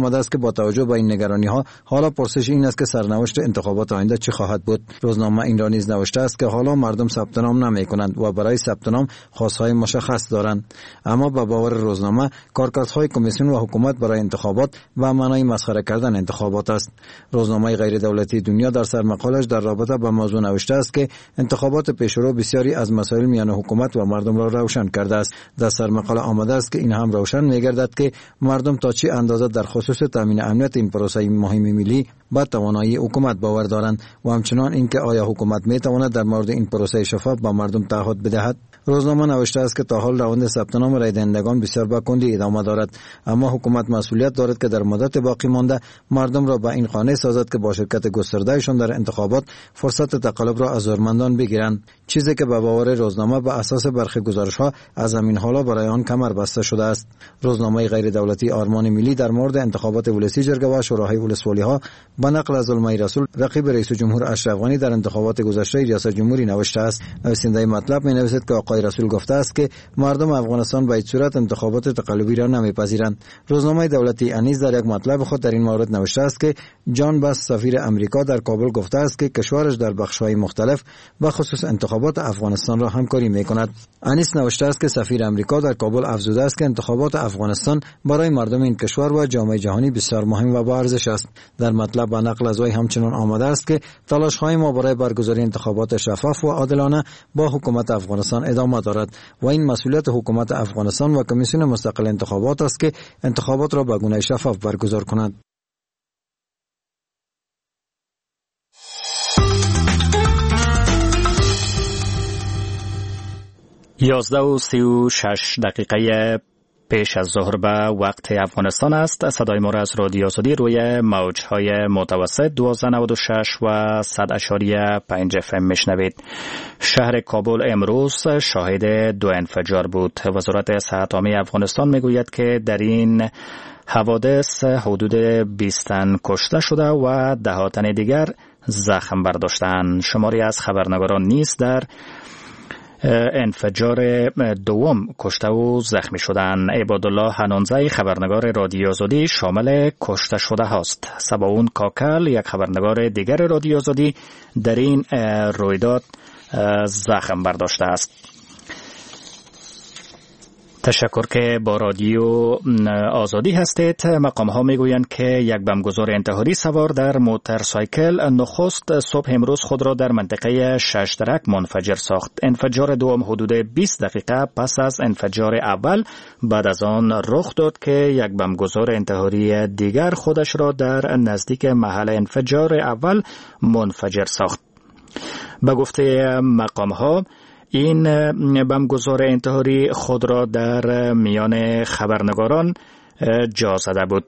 با توجه به این نگرانی ها حالا پرسش این است که سرنوشت انتخابات آینده چه خواهد بود. روزنامه این را نیز نوشته است که حالا مردم ثبت نام نمی‌کنند و برای ثبت نام خواستهای مشخص دارند، اما به باور روزنامه کارکردهای کمیسیون و حکومت برای انتخابات و معنای مسخره کردن انتخابات است. روزنامه غیر دولتی دنیا در سرمقالش در رابطه با موضوع نوشته است که انتخابات پیشرو بسیاری از مسائل میان حکومت و مردم را روشن کرده است. در سرمقاله آمده است که این هم روشن می‌گردد که مردم تا چه اندازه در خصوص تامین امنیت این پروسه مهم ملی با توانایی حکومت باور دارند و همچنان اینکه آیا حکومت میتواند در مورد این پروسه شفاف با مردم تعهد بدهد. روزنامه نوشته است که تا حال روند ثبت نام رای دهندگان بسیار با کندی ادامه دارد، اما حکومت مسئولیت دارد که در مدت باقی مانده مردم را به این قانع سازد که با شرکت گستردهشان در انتخابات فرصت تقلب را از زورمندان بگیرند، چیزی که به باور روزنامه به اساس برخی گزارش‌ها از همین حالا برای آن کمر بسته شده است. روزنامه غیر دولتی آرمان ملی در مورد انتخابات ولسی جرگه و شوراهای ولسوالی‌ها به نقل از زلمه رسول رقیب رئیس جمهور اشرف غنی در انتخابات گذشته ریاست جمهوری نوشته است. نویسنده مطلب می‌نویسد که آقای رسول گفته است که مردم افغانستان به هیچ صورت انتخابات تقلبی را نمی‌پذیرند. روزنامه دولتی انیس در یک مطلب خود در این مورد نوشته است که جان باس سفیر امریکا در کابل گفته است که کشورش در بخش‌های مختلف به خصوص انتخابات افغانستان را همکاری می‌کند. انیس نوشته است که سفیر امریکا در کابل افزوده است که انتخابات افغانستان برای مردم این کشور و جامعه جهانی بسیار مهم و با ارزش است. در مطلب به نقل از وی همچنان آمده است که تلاش‌های ما برای برگزاری انتخابات شفاف و عادلانه با حکومت افغانستان ادامه دارد و این مسئولیت حکومت افغانستان و کمیسیون مستقل انتخابات است که انتخابات را به گونه شفاف برگزار کنند. 11:36 پیش از ظهر به وقت افغانستان است. صدای ما را از رادیو آزادی روی موج‌های متوسط 1296 و 100.5 FM میشنوید. شهر کابل امروز شاهد 2 انفجار بود. وزارت صحت عامه افغانستان میگوید که در این حوادث حدود 20 تن کشته شده و 10 تن دیگر زخم برداشتند. شماری از خبرنگاران نیز در انفجار دوم کشته و زخمی شدند. عبادالله حنانزی خبرنگار رادیو آزادی شامل کشته شده هاست. سباون کاکل یک خبرنگار دیگر رادیو آزادی در این رویداد زخم برداشته است. تشکر که با رادیو آزادی هستید. مقام ها میگویند که یک بمبگذار انتحاری سوار در موتورسایکل نخست صبح امروز خود را در منطقه ششترک منفجر ساخت. انفجار دوم حدود 20 دقیقه پس از انفجار اول بعد از آن رخ داد که یک بمبگذار انتحاری دیگر خودش را در نزدیک محل انفجار اول منفجر ساخت. به گفته مقام ها این بمبگذار انتحاری خود را در میان خبرنگاران جا زده بود.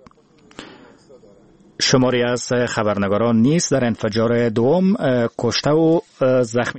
شماری از خبرنگاران نیز در انفجار دوم کشته و زخمی.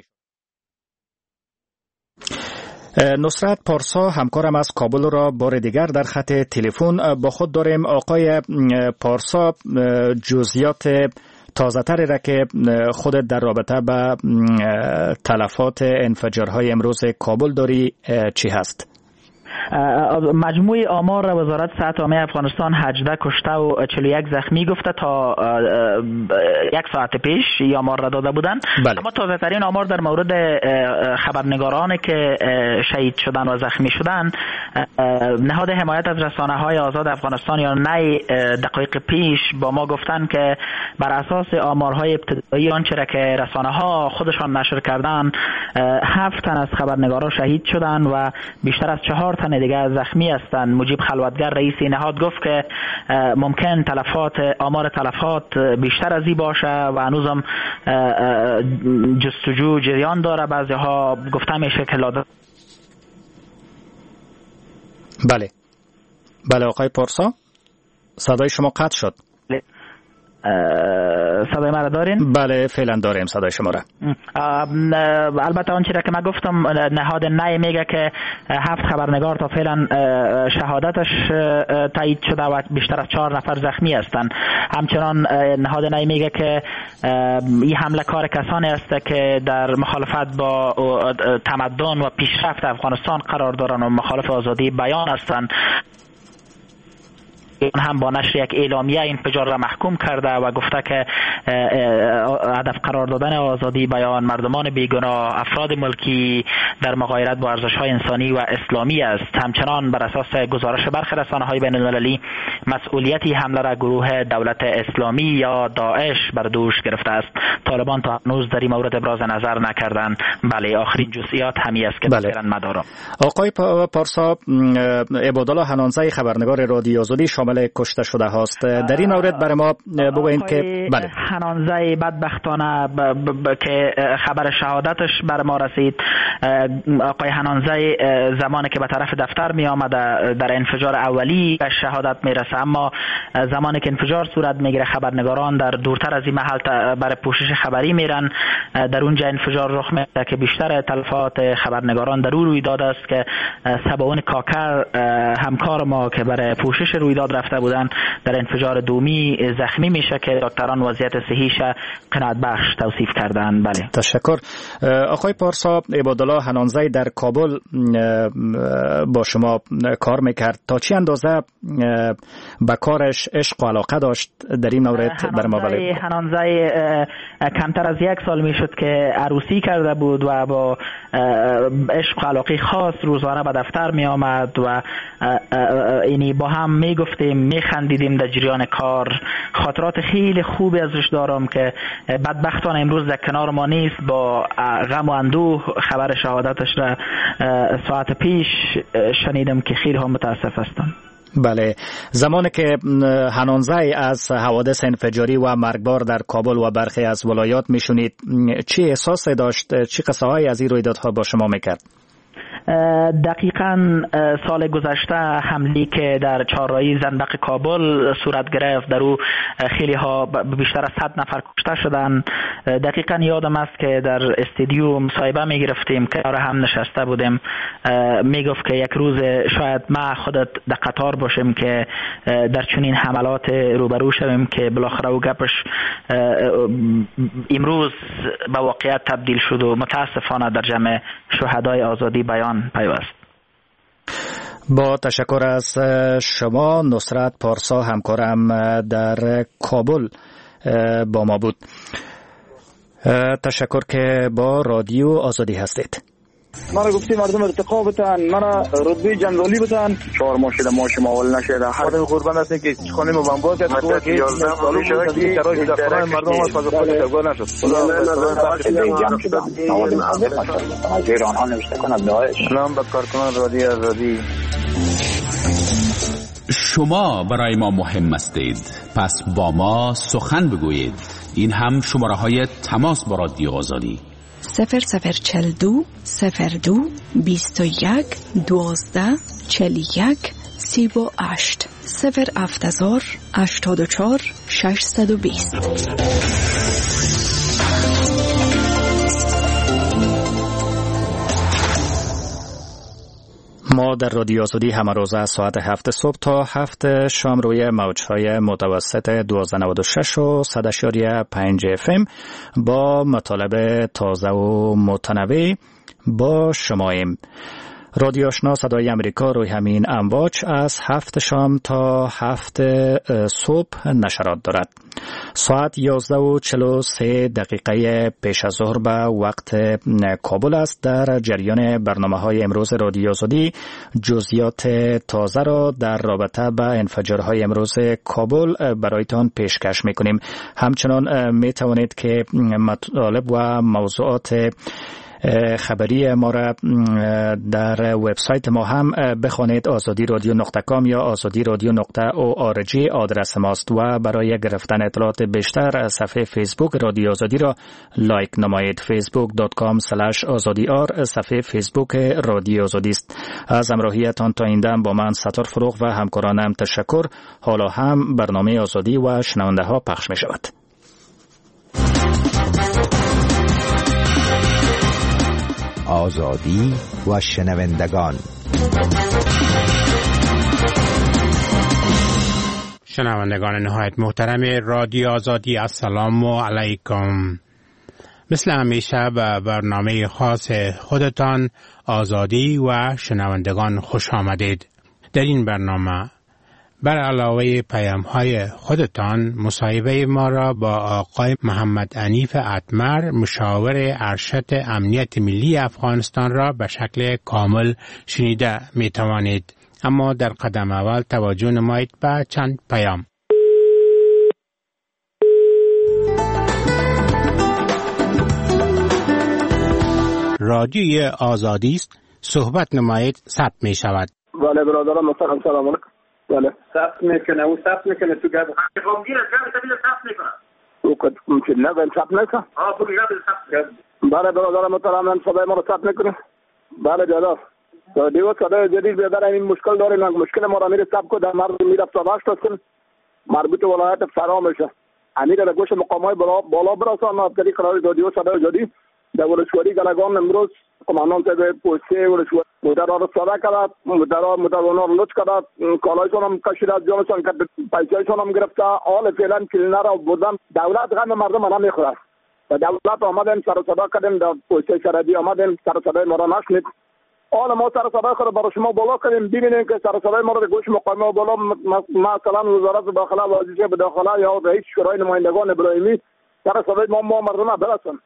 نصرت پارسا همکارم از کابل را بار دیگر در خط تلفن با خود داریم. آقای پارسا، جزئیات تازه تری را که خودت در رابطه با تلفات انفجارهای امروز کابل داری چی هست؟ مجموع آمار وزارت صحت عامه افغانستان 18 کشته و 41 زخمی گفته تا 1 ساعت پیش این آمار را داده بودند. بله. اما تازه ترین آمار در مورد خبرنگارانی که شهید شدن و زخمی شدن، نهاد حمایت از رسانه های آزاد افغانستان یا نی دقایق پیش با ما گفتن که بر اساس آمارهای ابتدایی آنچه را که رسانه ها خودشان نشر کردن 7 تن از خبرنگاران شهید شدن و بیشتر از 4 تن دیگه زخمی هستند. مجیب خلوتگر رئیس نهاد گفت که ممکن آمار تلفات بیشتر از این باشه و هنوزم جستجو جریان داره. بعضی ها گفته میشه که بله آقای پارسا، صدای شما قطع شد. صدای ما را دارین؟ بله فعلا داریم صدای شما را. البته آنچه را که من گفتم، نهاد نی میگه که 7 خبرنگار تا فعلا شهادتش تایید شده و بیشتر از 4 نفر زخمی هستند. همچنان نهاد نی میگه که این حمله کار کسانی است که در مخالفت با تمدن و پیشرفت افغانستان قرار دارند و مخالف آزادی بیان هستند. هم با نشر یک اعلامیه انفجار را محکوم کرده و گفته که هدف قرار دادن آزادی بیان مردمان بیگناه افراد ملکی در مغایرت با ارزش‌های انسانی و اسلامی است. همچنان بر اساس گزارش برخی رسانه‌های بین‌المللی مسئولیتی حمله را گروه دولت اسلامی یا داعش بر دوش گرفته است. طالبان تا هنوز در این مورد ابراز نظر نکردند. بله، آخرین جزئیات همی است که ذکرن مدارا. آقای پارسا، عبادالله حنانزه خبرنگار رادیو آزادی شامل کشته شده هاست. در این مورد برای ما بگویید که بله، حنانزه بدبختانه که خبر شهادتش بر ما رسید. آقای حنانزه زمانی که به طرف دفتر می آمده در انفجار اولی به شهادت می رسه، اما زمانی که انفجار صورت می گیره خبرنگاران در دورتر از این محل برای پوشش خبری میرن. در اونجا انفجار رخ میده که بیشتر تلفات خبرنگاران در اون رویداد است که سباون کاکر همکار ما که برای پوشش رویداد رفته بودن در انفجار دومی زخمی میشه که دکتران وضعیت صحیش قناعت بخش توصیف کردن. بله، تشکر. آقای پارسا، عبادالله حنانزه در کابل با شما کار میکرد. تا چی اندازه به کارش عشق و علاقه داشت در این مورد بر ما بله؟ حنانزه کمتر از 1 سال میشد که عروسی کرده بود و با عشق و علاقه خاص روزانه به دفتر می آمد و اینی با هم می گفتیم، می خندیدیم در جریان کار. خاطرات خیلی خوبی ازش دارم که بدبختانه امروز در کنار ما نیست. با غم و اندوه خبر شهادتش را ساعت پیش شنیدم که خیلی هم متاسف هستم. بله، زمانی که حنانزه از حوادث انفجاری و مرگبار در کابل و برخی از ولایات میشنید، چی احساسی داشت؟ چی قصه هایی از این رویدادها با شما میکرد؟ دقیقاً سال گذشته حمله که در چهارراهی زندق کابل صورت گرفت، در او خیلی ها بیشتر از 100 نفر کشته شدن. دقیقاً یادم است که در استودیو مصاحبه می گرفتیم که هم نشسته بودیم. می گفت که یک روز شاید ما خودت در قطار باشیم که در چنین حملات روبرو شویم که بالاخره او گپش امروز به واقعیت تبدیل شد و متاسفانه در جمع شهدای آزادی بیان پیوست. با تشکر از شما. نصرت پارسا همکارم در کابل با ما بود. تشکر که با رادیو آزادی هستید. مرا گفتی مردم ارتقا بتن، مرا رتبه جنرالی بتن. 4 ماه شده ماش معول نشده. خودم قربان هستم که خانه ما بمبار کرد تو که 11 سال شده که چرای در خانه مردم از خود تگور نشد. اگر آنها نوشته کنند داعش. سلام به کارکنان رادیو آزادی. شما برای ما مهم هستید، پس با ما سخن بگویید. این هم شماره های تماس با رادیو آزادی 0042 02 21 12 41 38 070 84 620. ما در رادیو آزادی همه روز از ساعت 7 صبح تا 7 شام روی موج‌های متوسط 1296 و 100.5 FM با مطالب تازه و متنوع با شماییم. رادیو آشنا صدای امریکا روی همین امواج از 7 شام تا 7 صبح نشرات دارد. ساعت 11:43 پیش از ظهر به وقت کابل است. در جریان برنامه‌های امروز رادیو آزادی جزئیات تازه را در رابطه با انفجارهای امروز کابل برایتان پیشکش می‌کنیم. همچنان می‌توانید که مطالب و موضوعات خبری ما را در وبسایت ما هم بخوانید. azadi.radio.com یا azadi.radio.org آدرس ماست و برای گرفتن اطلاعات بیشتر صفحه فیسبوک رادیو آزادی را لایک نمایید. facebook.com/azadi صفحه فیسبوک رادیو آزادی است. از همراهیتان تا این دم با من ستار فروغ و همکارانم تشکر. حالا هم برنامه آزادی و شنونده ها پخش می شود. آزادی و شنوندگان. شنوندگان نهایت محترم رادیو آزادی، السلام علیکم. مثل همیشه به برنامه خاص خودتان آزادی و شنوندگان خوش آمدید. در این برنامه بر علاوه پیام‌های خودتان مصاحبه ما را با آقای محمد عنیف اتمر مشاور ارشد امنیت ملی افغانستان را به شکل کامل شنیده می توانید. اما در قدم اول توجه نمایید به چند پیام. رادیوی آزادی است، صحبت نمایید، ثبت می شود. بله برادران محترم سلام علیکم. بله ثبت میکنه او ثبت میکنه تو گپ غمگین از جمع طبیعت ثبت میکنه او که ممکن نه بل ثبت نکنه تو گپ ثبت کرد. بله برادران محترم من صدای ما رو ثبت میکنه. بله جناب دیو صدای جدید بیادر این مشکل داره، مشکل ما رو میره ثبت کنه در مرز میرفت داشت هستن مربوط ولایت فرا میشه امیر در گوش مقامات بالا برسان از طریق قرار رادیو صدای جدید در ولسوالی گلگان امروز کمانانت پوسته ولسوالی مدرا رو صدا کرد، مدرا رو لطف کرد، کالایشون هم کشید از جانشان کرد، پیسایشون هم گرفته. حال فعلا کلینر رو بردن. دولت غم مردم را میخورد و دولت آمدن سر صدا کردیم در پوسته شرعی آمدیم سر صدای ما را نشنید. حالا ما سر صدای خود برای شما بالا کردیم ببینیم که سر صدای ما را گوش مقام بالا مثلا وزارت داخله وزیر داخله یا رئیس شورای نمایندگان ابراهیمی سر صدای ما مردم برسن.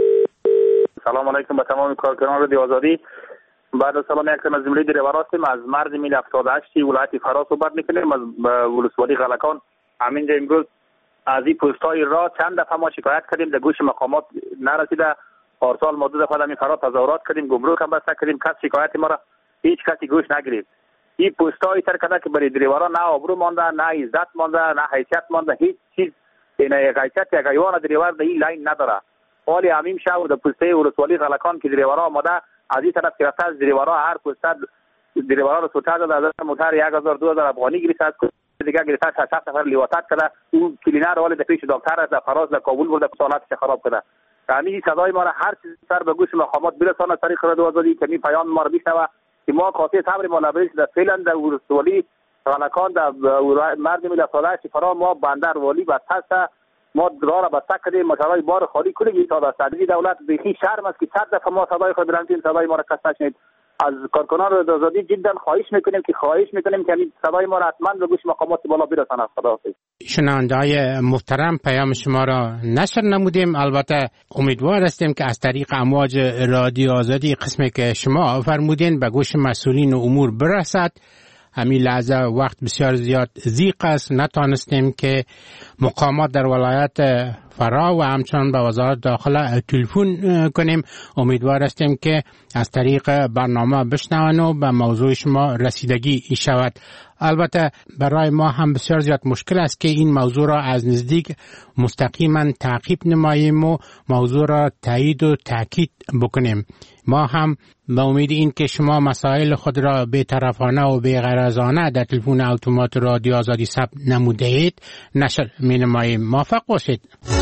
سلام علیکم به تمام کارکنان رادیو آزادی. بعد از سلام یک از جمله دریور هستیم از مرز میل 78 ولایت فرا صحبت میکنیم از ولسوالی غلکان. همینجا امروز از این پست‌های راه چند دفعه ما شکایت کردیم در گوش مقامات نرسیده. پارسال ما 2 دفعه در فرا تظاهرات کردیم، گمرک هم بسته کردیم، کس شکایت ما را هیچ کسی گوش نگرفت. این پست‌های تر کرده که برای دریورا نه آبرو مانده، نه عزت مانده، نه حیثیت مانده، هیچ چیز. این یک حیثیت یک ایوان دریور در این لاین نداره. حالی همین شب در پسته ولسوالی غلکان که دریورا آمده از این طرف گرفته از دریورا هر پسته دریورا رو سوتا داده از موتر 1000-2000 افغانی گرفته از دیگه گرفته 6 نفر لیواتت کرده. اون کلینر حال در پیش دکتر در فراز در کابل برده سالاتش خراب کرده. همین صدای ما را هر چیز سر به گوش مقامات برسانه طریق رادیو آزادی که می پیام ما را بشنوه که ما کافی صبر ما نبریم در فعلا در ولسوالی غلکان در مرز میل 78 فرا ما بندر والی بسته ما راه را بسته کردیم، مشارای بار خالی کنیم. این تا صدری دولت بیخی شرم است که 100 دفعه ما صدای خود بلندیم صدای ما را کس نشنید. از کارکنان رادیو آزادی جدا خواهش میکنیم که این صدای ما را حتما به گوش مقامات بالا برساند. خداحافظ. شنونده‌های محترم پیام شما را نشر نمودیم. البته امیدوار هستیم که از طریق امواج رادیو آزادی قسمی که شما فرمودین به گوش مسئولین امور برسد. همین لحظه وقت بسیار زیاد ضیق است، نتانستیم که مقامات در ولایت فرا و همچنان به وزارت داخله تلفن کنیم. امیدوار هستیم که از طریق برنامه بشنون و به موضوع شما رسیدگی شود. البته برای ما هم بسیار زیاد مشکل است که این موضوع را از نزدیک مستقیما تعقیب نماییم و موضوع را تایید و تاکید بکنیم. ما هم به امید این که شما مسائل خود را بی‌طرفانه و بی‌غرضانه در تلفن اتومات رادیو آزادی ثبت نموده اید نشر می‌نماییم. موفق باشید.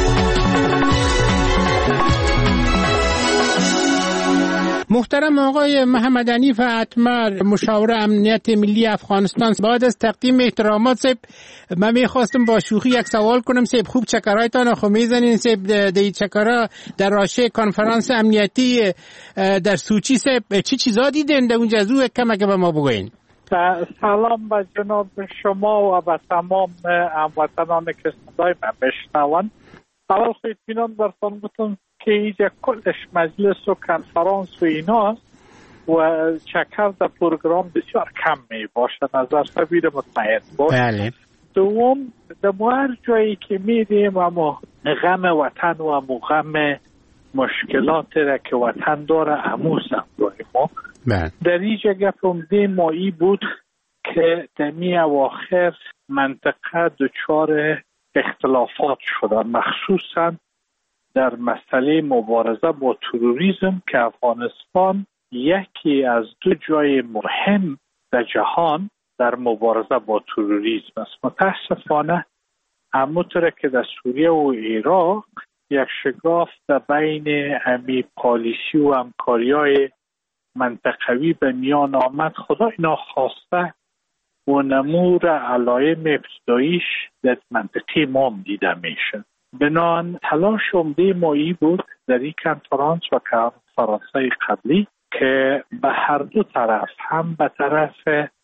محترم آقای محمد عنیف اتمر مشاور امنیت ملی افغانستان، بعد از تقدیم احترامات سیب من میخواستم با شوخی یک سوال کنم. سیب خوب چکرایتان خو میزنین سیب دی چکرا در راشه کنفرانس امنیتی در سوچی سیب چی چیزا دیدین در اونجا؟ زو کمک به ما بگوین. سلام به جناب شما و به تمام هموطنان که صدای من بشنون. اول خو اطمینان برتان بتون که اینجا کلش مجلس و کنفرانس و ایناست و چکر در پروگرام بسیار کم می باشه، نظر سبیر مطمئن باشه. بله. دوم در هر جایی که میدیم اما غم وطن و اما غم مشکلات را که وطن داره اموسم داریم ما. بله. در اینجا گفتم ما ای بود که دمی اواخر منطقه دچار اختلافات شدن، مخصوصا در مسئله مبارزه با تروریسم که افغانستان یکی از 2 جای مهم در جهان در مبارزه با تروریسم است. متاسفانه همونطور که در سوریه و عراق یک شگافت در بین امی پالیسی و همکاری‌های منطقوی به میان آمد. خدا اینا خواسته و نمور علائم ابتداییش در منطقه ما دیده میشه. بنان تلاش عمده ما ای بود در این کنفرانس و کنفرانس‌های قبلی که به هر دو طرف، هم به طرف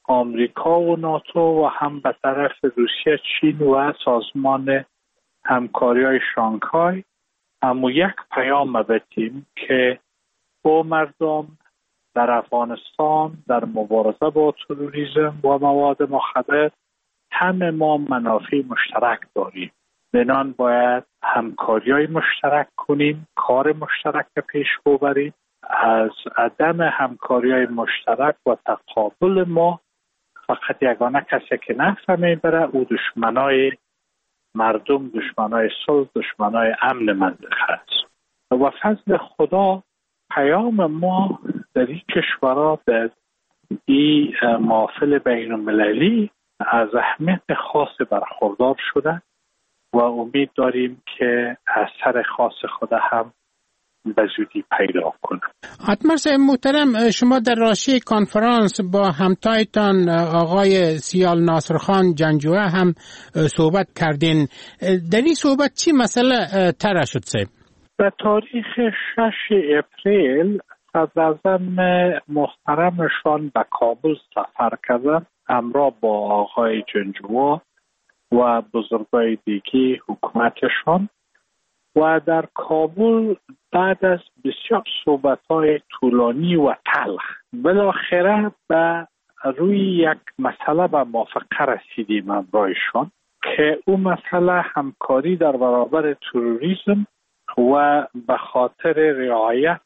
آمریکا و ناتو و هم به طرف روسیه، چین و سازمان همکاری‌های شانگهای اما یک پیام بدیم که با مردم در افغانستان در مبارزه با تروریسم و مواد مخدر همه ما منافع مشترک داریم. بنان باید همکاری‌های مشترک کنیم، کار مشترک پیش ببریم. از عدم همکاری‌های مشترک و تقابل ما فقط یگانه کسی که نفع میبره او دشمنای مردم، دشمنای صلح، دشمنای امن منطقه است. و فضل خدا پیام ما در این کشورها در این محافل بین المللی از اهمیت خاص برخوردار شده و امید داریم که اثر خاص خود هم به زودی پیدا کنه. حتما محترم، شما در راشی کنفرانس با همتایتان آقای سیال ناصرخان جنجوه هم صحبت کردین. در این صحبت چی مسئله طرح شد سه؟ به تاریخ 6 اپریل صدراعظم محترمشان به کابل سفر کردند همراه با آقای جنجوه و بزرگای دیگه حکومتشان و در کابل بعد از بسیار صحبت‌های طولانی و تلخ بالاخره به روی یک مسئله به موافقه رسیدیم همراهشان که اون مسئله همکاری در برابر تروریسم و به خاطر رعایت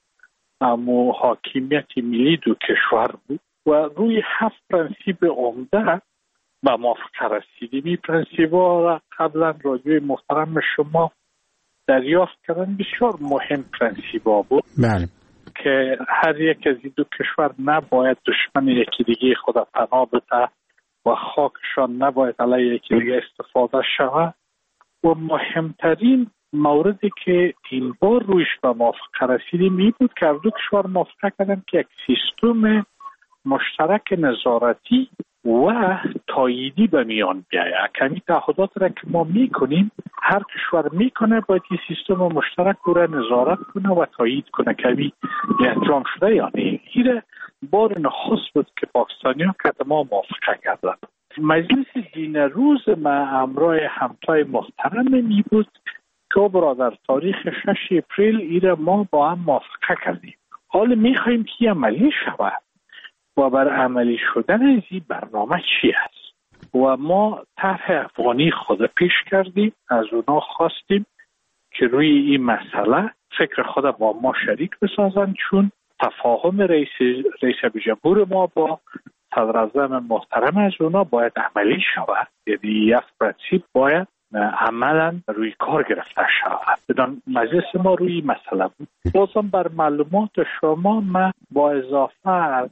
حاکمیت ملی دو کشور بود و روی 7 پرنسیپ عمده به موافقه رسیدیم. این پرنسیپ‌ها را قبلا راجع محترم شما دریافت کردن. بسیار مهم پرنسیپ‌ها بود. بله. که هر یک از این دو کشور نباید دشمن یکی دیگه خود پناه بده و خاکشان نباید علیه یکی دیگه استفاده شود و مهمترین موردی که این بار رویش به موافقه رسیدیم این بود که دو کشور موافقه کردن که یک سیستم مشترک نظارتی و تاییدی به میان بیاید. کمی تعهدات را که ما میکنیم هر کشور میکنه باید این سیستم مشترک رو نظارت کنه و تایید کنه. کمی انجام شده یا نه؟ این بار نخست بود که پاکستانی ها که ما موافقه کردن. مجلس دین روز ما همراه همتای محترم می بود که برادر تاریخ 6 اپریل ایره ما با هم موافقه کردیم. حالا میخواییم که عملی شود و بر عملی شدن از این برنامه چی است و ما طرح افغانی خود پیش کردیم. از اونا خواستیم که روی این مسئله فکر خود با ما شریک بسازن چون تفاهم رئیس جمهور ما با صدراعظم محترم از اونا باید عملی شود. یعنی یک پرنسیپ باید عملا روی کار گرفته شود. بدان مجلس ما روی مسئله بود. بازم بر معلومات شما من با اضافه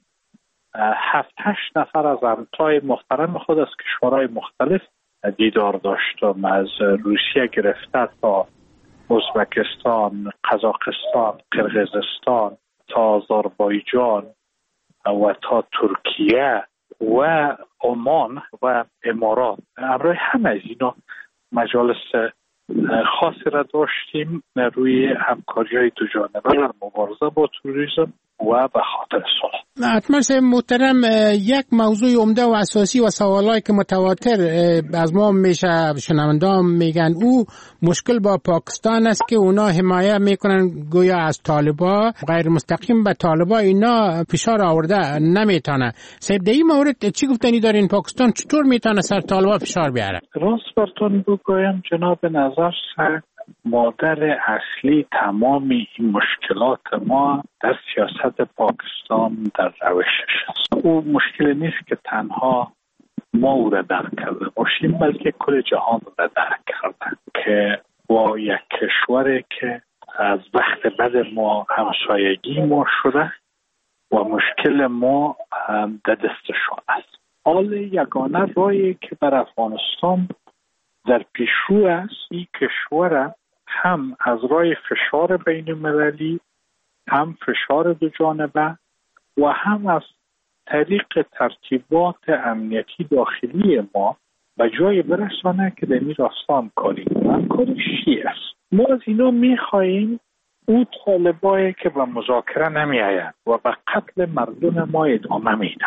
7-8 نفر از همتای محترم خود از کشورهای مختلف دیدار داشتم. از روسیه گرفته تا ازبکستان، قزاقستان، قرقیزستان تا آذربایجان و تا ترکیه و عمان و امارات. همراه همه از اینا مجالس خاصی را داشتیم روی همکاری‌های دو جانبه در مبارزه با تروریسم و به خاطر صلح. حتما محترم، یک موضوع عمده و اساسی و سوالایی که متواتر از ما میشه شنوندگان میگن او مشکل با پاکستان است که اونا حمایت میکنن گویا از طالبا، غیر مستقیم به طالبا اینا فشار آورده نمیتونه. صاحب در این مورد چی گفتنی دارین؟ پاکستان چطور میتونه سر طالبا فشار بیاره؟ راست براتون بگویم جناب نظر سر مادر اصلی تمام این مشکلات ما در سیاست پاکستان در روشش است. او مشکل نیست که تنها ما او را درک کرده باشیم بلکه کل جهان را درک کرده که با یک کشوری که از وقت بعد ما همسایگی ما شده و مشکل ما در دستشان است. حال یگانه راهی که بر افغانستان در پیشرو است این کشور هم از راه فشار بین المللی، هم فشار دو جانبه و هم از طریق ترتیبات امنیتی داخلی ما به جای برسانه که در این راستا همکاری کنه. همکاری چی است؟ ما از اینا میخواییم او طالبایی که به مذاکره نمی آید و به قتل مردم ما ادامه میدن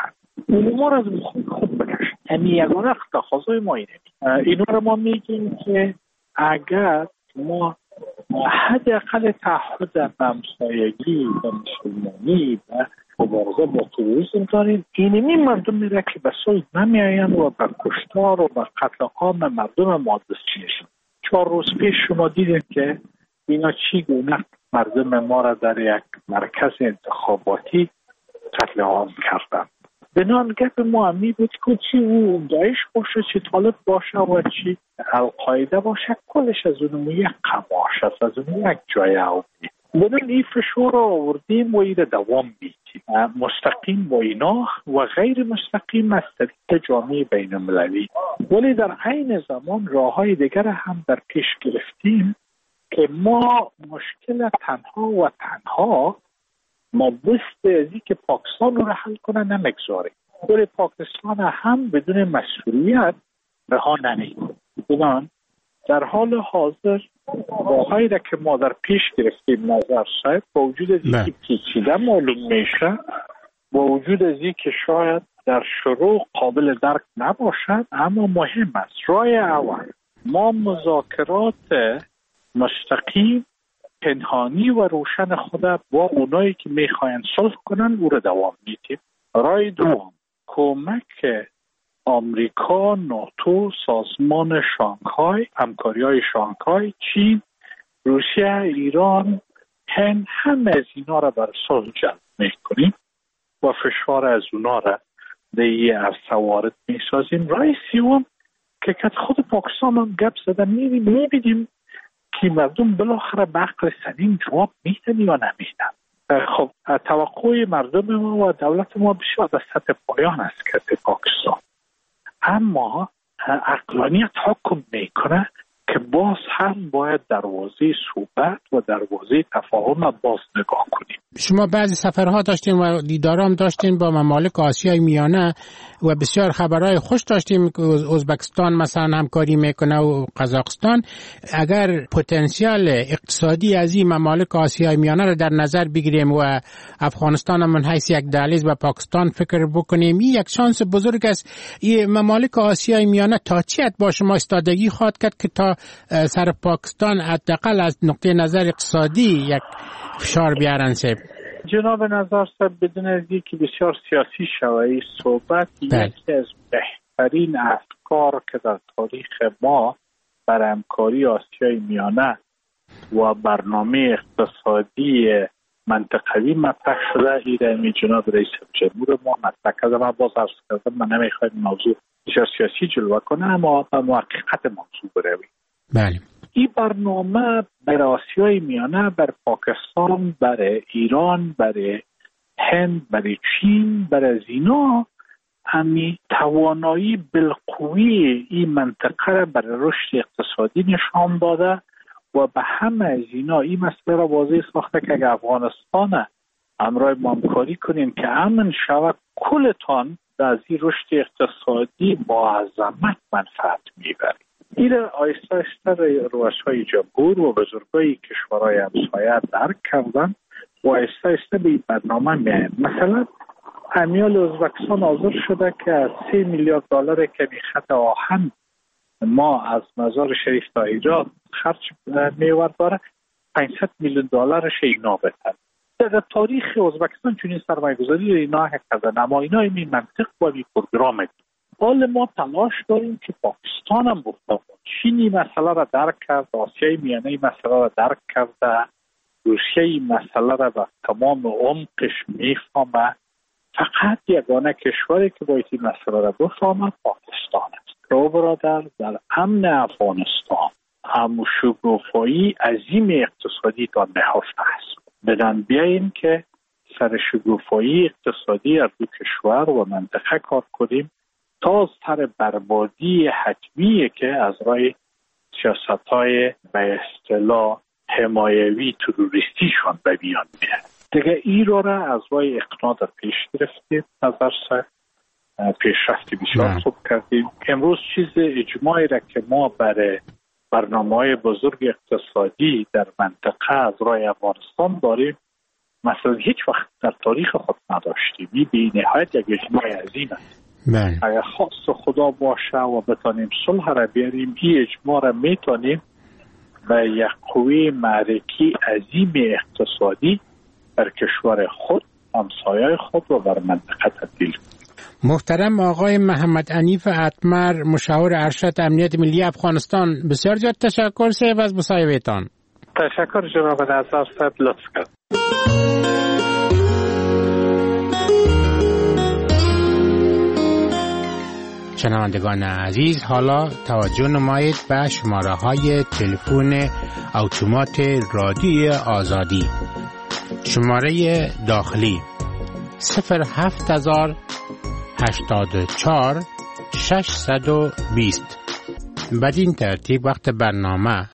ما را از خوب بکشن. یعنی یگانه تقاضای ما اینه. اینا رو ما میگیم که اگر ما حداقل تعهد در همسایگی و مسلمانی و مبارزه با تروریسم داریم، اینمی مردم میره که به صلح نمیاین و به کشتار و به قتل عام مردم ما دست میشن. 4 روز پیش شما دیدید که اینا چگونه مردم ما را در یک مرکز انتخاباتی قتل عام کردن. بنان گپ ما همی بود که چی او داعش باشه، چی طالب باشه و چی القاعده باشه، کلش از اونم یک قماش است، از اون یک جای عوضی. بنان این فشور را آوردیم و این دوام میدیم، مستقیم با اینا و غیر مستقیم از طریق جامعه بین المللی. ولی در عین زمان راه های دیگر هم در پیش گرفتیم که ما مشکل تنها ما بست ازی که پاکستان رو حل کنه نمگذاریم، ولی پاکستان هم بدون مسئولیت رها نمی‌کنه. بنان در حال حاضر راهایی را که ما در پیش گرفتیم نظر صاحب، با وجود ازی که پیچیده معلوم میشه، با وجود ازی که شاید در شروع قابل درک نباشد، اما مهم است. راه اول ما مذاکرات مستقیم پنهانی و روشن خود با اونایی که میخواین صلح کنن او را دوام میدیم. راه دوم کمک آمریکا، ناتو، سازمان شانگهای، همکاری‌های شانگهای، چین، روسیه، ایران، هند، همه از اینا را بر صلح جلب میکنیم و فشار از اونا را دیگه از سوارد میسازیم. راه سوم که خود پاکستان هم گپ زدن میبینیم که مردم بالاخره به عقل سلیم جواب میدن یا نمیدن. خب توقع مردم ما و دولت ما بسیار در سطح پایان است که پاکستان، اما عقلانیت حکم میکنه که باز هم باید دروازه صحبت و دروازه تفاهم باز نگاه کنیم. شما بعضی سفرها داشتین و دیدارام داشتین با ممالک آسیای میانه و بسیار خبرهای خوش داشتیم که ازبکستان مثلا همکاری میکنه و قزاقستان. اگر پتانسیل اقتصادی از این ممالک آسیای میانه رو در نظر بگیریم و افغانستان من حیث یک دهلیز به پاکستان فکر بکنیم، این یک شانس بزرگ است. این ممالک آسیای میانه تا چی با شما استادگی خواهد کرد که تا سر پاکستان حداقل از نقطه نظر اقتصادی یک فشار بیارن سب؟ جناب نظر صاحب، بدون از که بسیار سیاسی شوی صحبت، یکی از بهترین افکار که در تاریخ ما بر همکاری آسیای میانه و برنامه اقتصادی منطقوی مطرح شده، ایرانی جناب رئیس جمهور ما مطرح کرده. من باز عرض کردم من نمیخوایم موضوع بسیار سیاسی جلوه کنه، اما به محققت موضوع برویم. بله. این برنامه بر آسیای میانه، بر پاکستان، بر ایران، بر هند، بر چین، بر از اینا همی توانایی بالقوی این منطقه را بر رشد اقتصادی نشان داده و به همه از اینا این مسئله را واضح ساخته که اگر افغانستان همراه ما همکاری کنیم که امن شود، کلتان از این رشد اقتصادی با عظمت منفعت میبریم. این آیسته آیسته رؤسای جمهور و بزرگای کشورهای همسایه درک کردن و آیسته آیسته به این برنامه میایم. مثلا امیال ازبکستان حاضر شده که از 3 میلیارد دلار که خط آهن ما از مزار شریف تا ایجاد خرج میورد داره، 500 میلیون دلارش اینا بتن. در تاریخ ازبکستان چون این سرمایه گذاری اینا کردن، اما اینا این منطق با این پروگرام حال ما تلاش داریم که پاکستان هم بفتاد. چینی مسئله را درک کرد، آسیای میانه مسئله را درک کرده، روسیه مسئله را به تمام عمقش میفهمه. فقط یگانه کشوری که باید این مسئله را بفهمه پاکستان است. رو برادر، در امن افغانستان هم شگوفایی عظیم اقتصادی تا نهفته است. بدان بیاییم که سر شگوفایی اقتصادی از دو کشور و منطقه کار کنیم تا سر بربادی حتمیه که از راه سیاست‌های به اصطلاح حمایوی تروریستیشون به میان میاد. دیگه این را از راه اقناع در پیش گرفتیم. نظر صاحب پیشرفتی بسیار خوب کردیم. امروز چیز اجماعی را که ما برای برنامه‌های بزرگ اقتصادی در منطقه از راه افغانستان داریم مثلا هیچ وقت در تاریخ خود نداشتیم. این به نهایت یک اجماع عظیمه. اگر خواست خدا باشه و بتانیم صلح را بیاریم، این اجماع را میتونیم به یک قوه معرکی عظیم اقتصادی در کشور خود، همسایه خود و بر منطقه تبدیل. محترم آقای محمد عنیف اتمر، مشاور ارشد امنیت ملی افغانستان، بسیار زیاد تشکر صاحب از مصاحبهتان. تشکر جناب نظر صاحب، لطف کرد. شنوندگان عزیز، حالا توجه نمایید به شماره های تلفن اتومات رادیوی آزادی. شماره داخلی 07084 620. بدین ترتیب وقت برنامه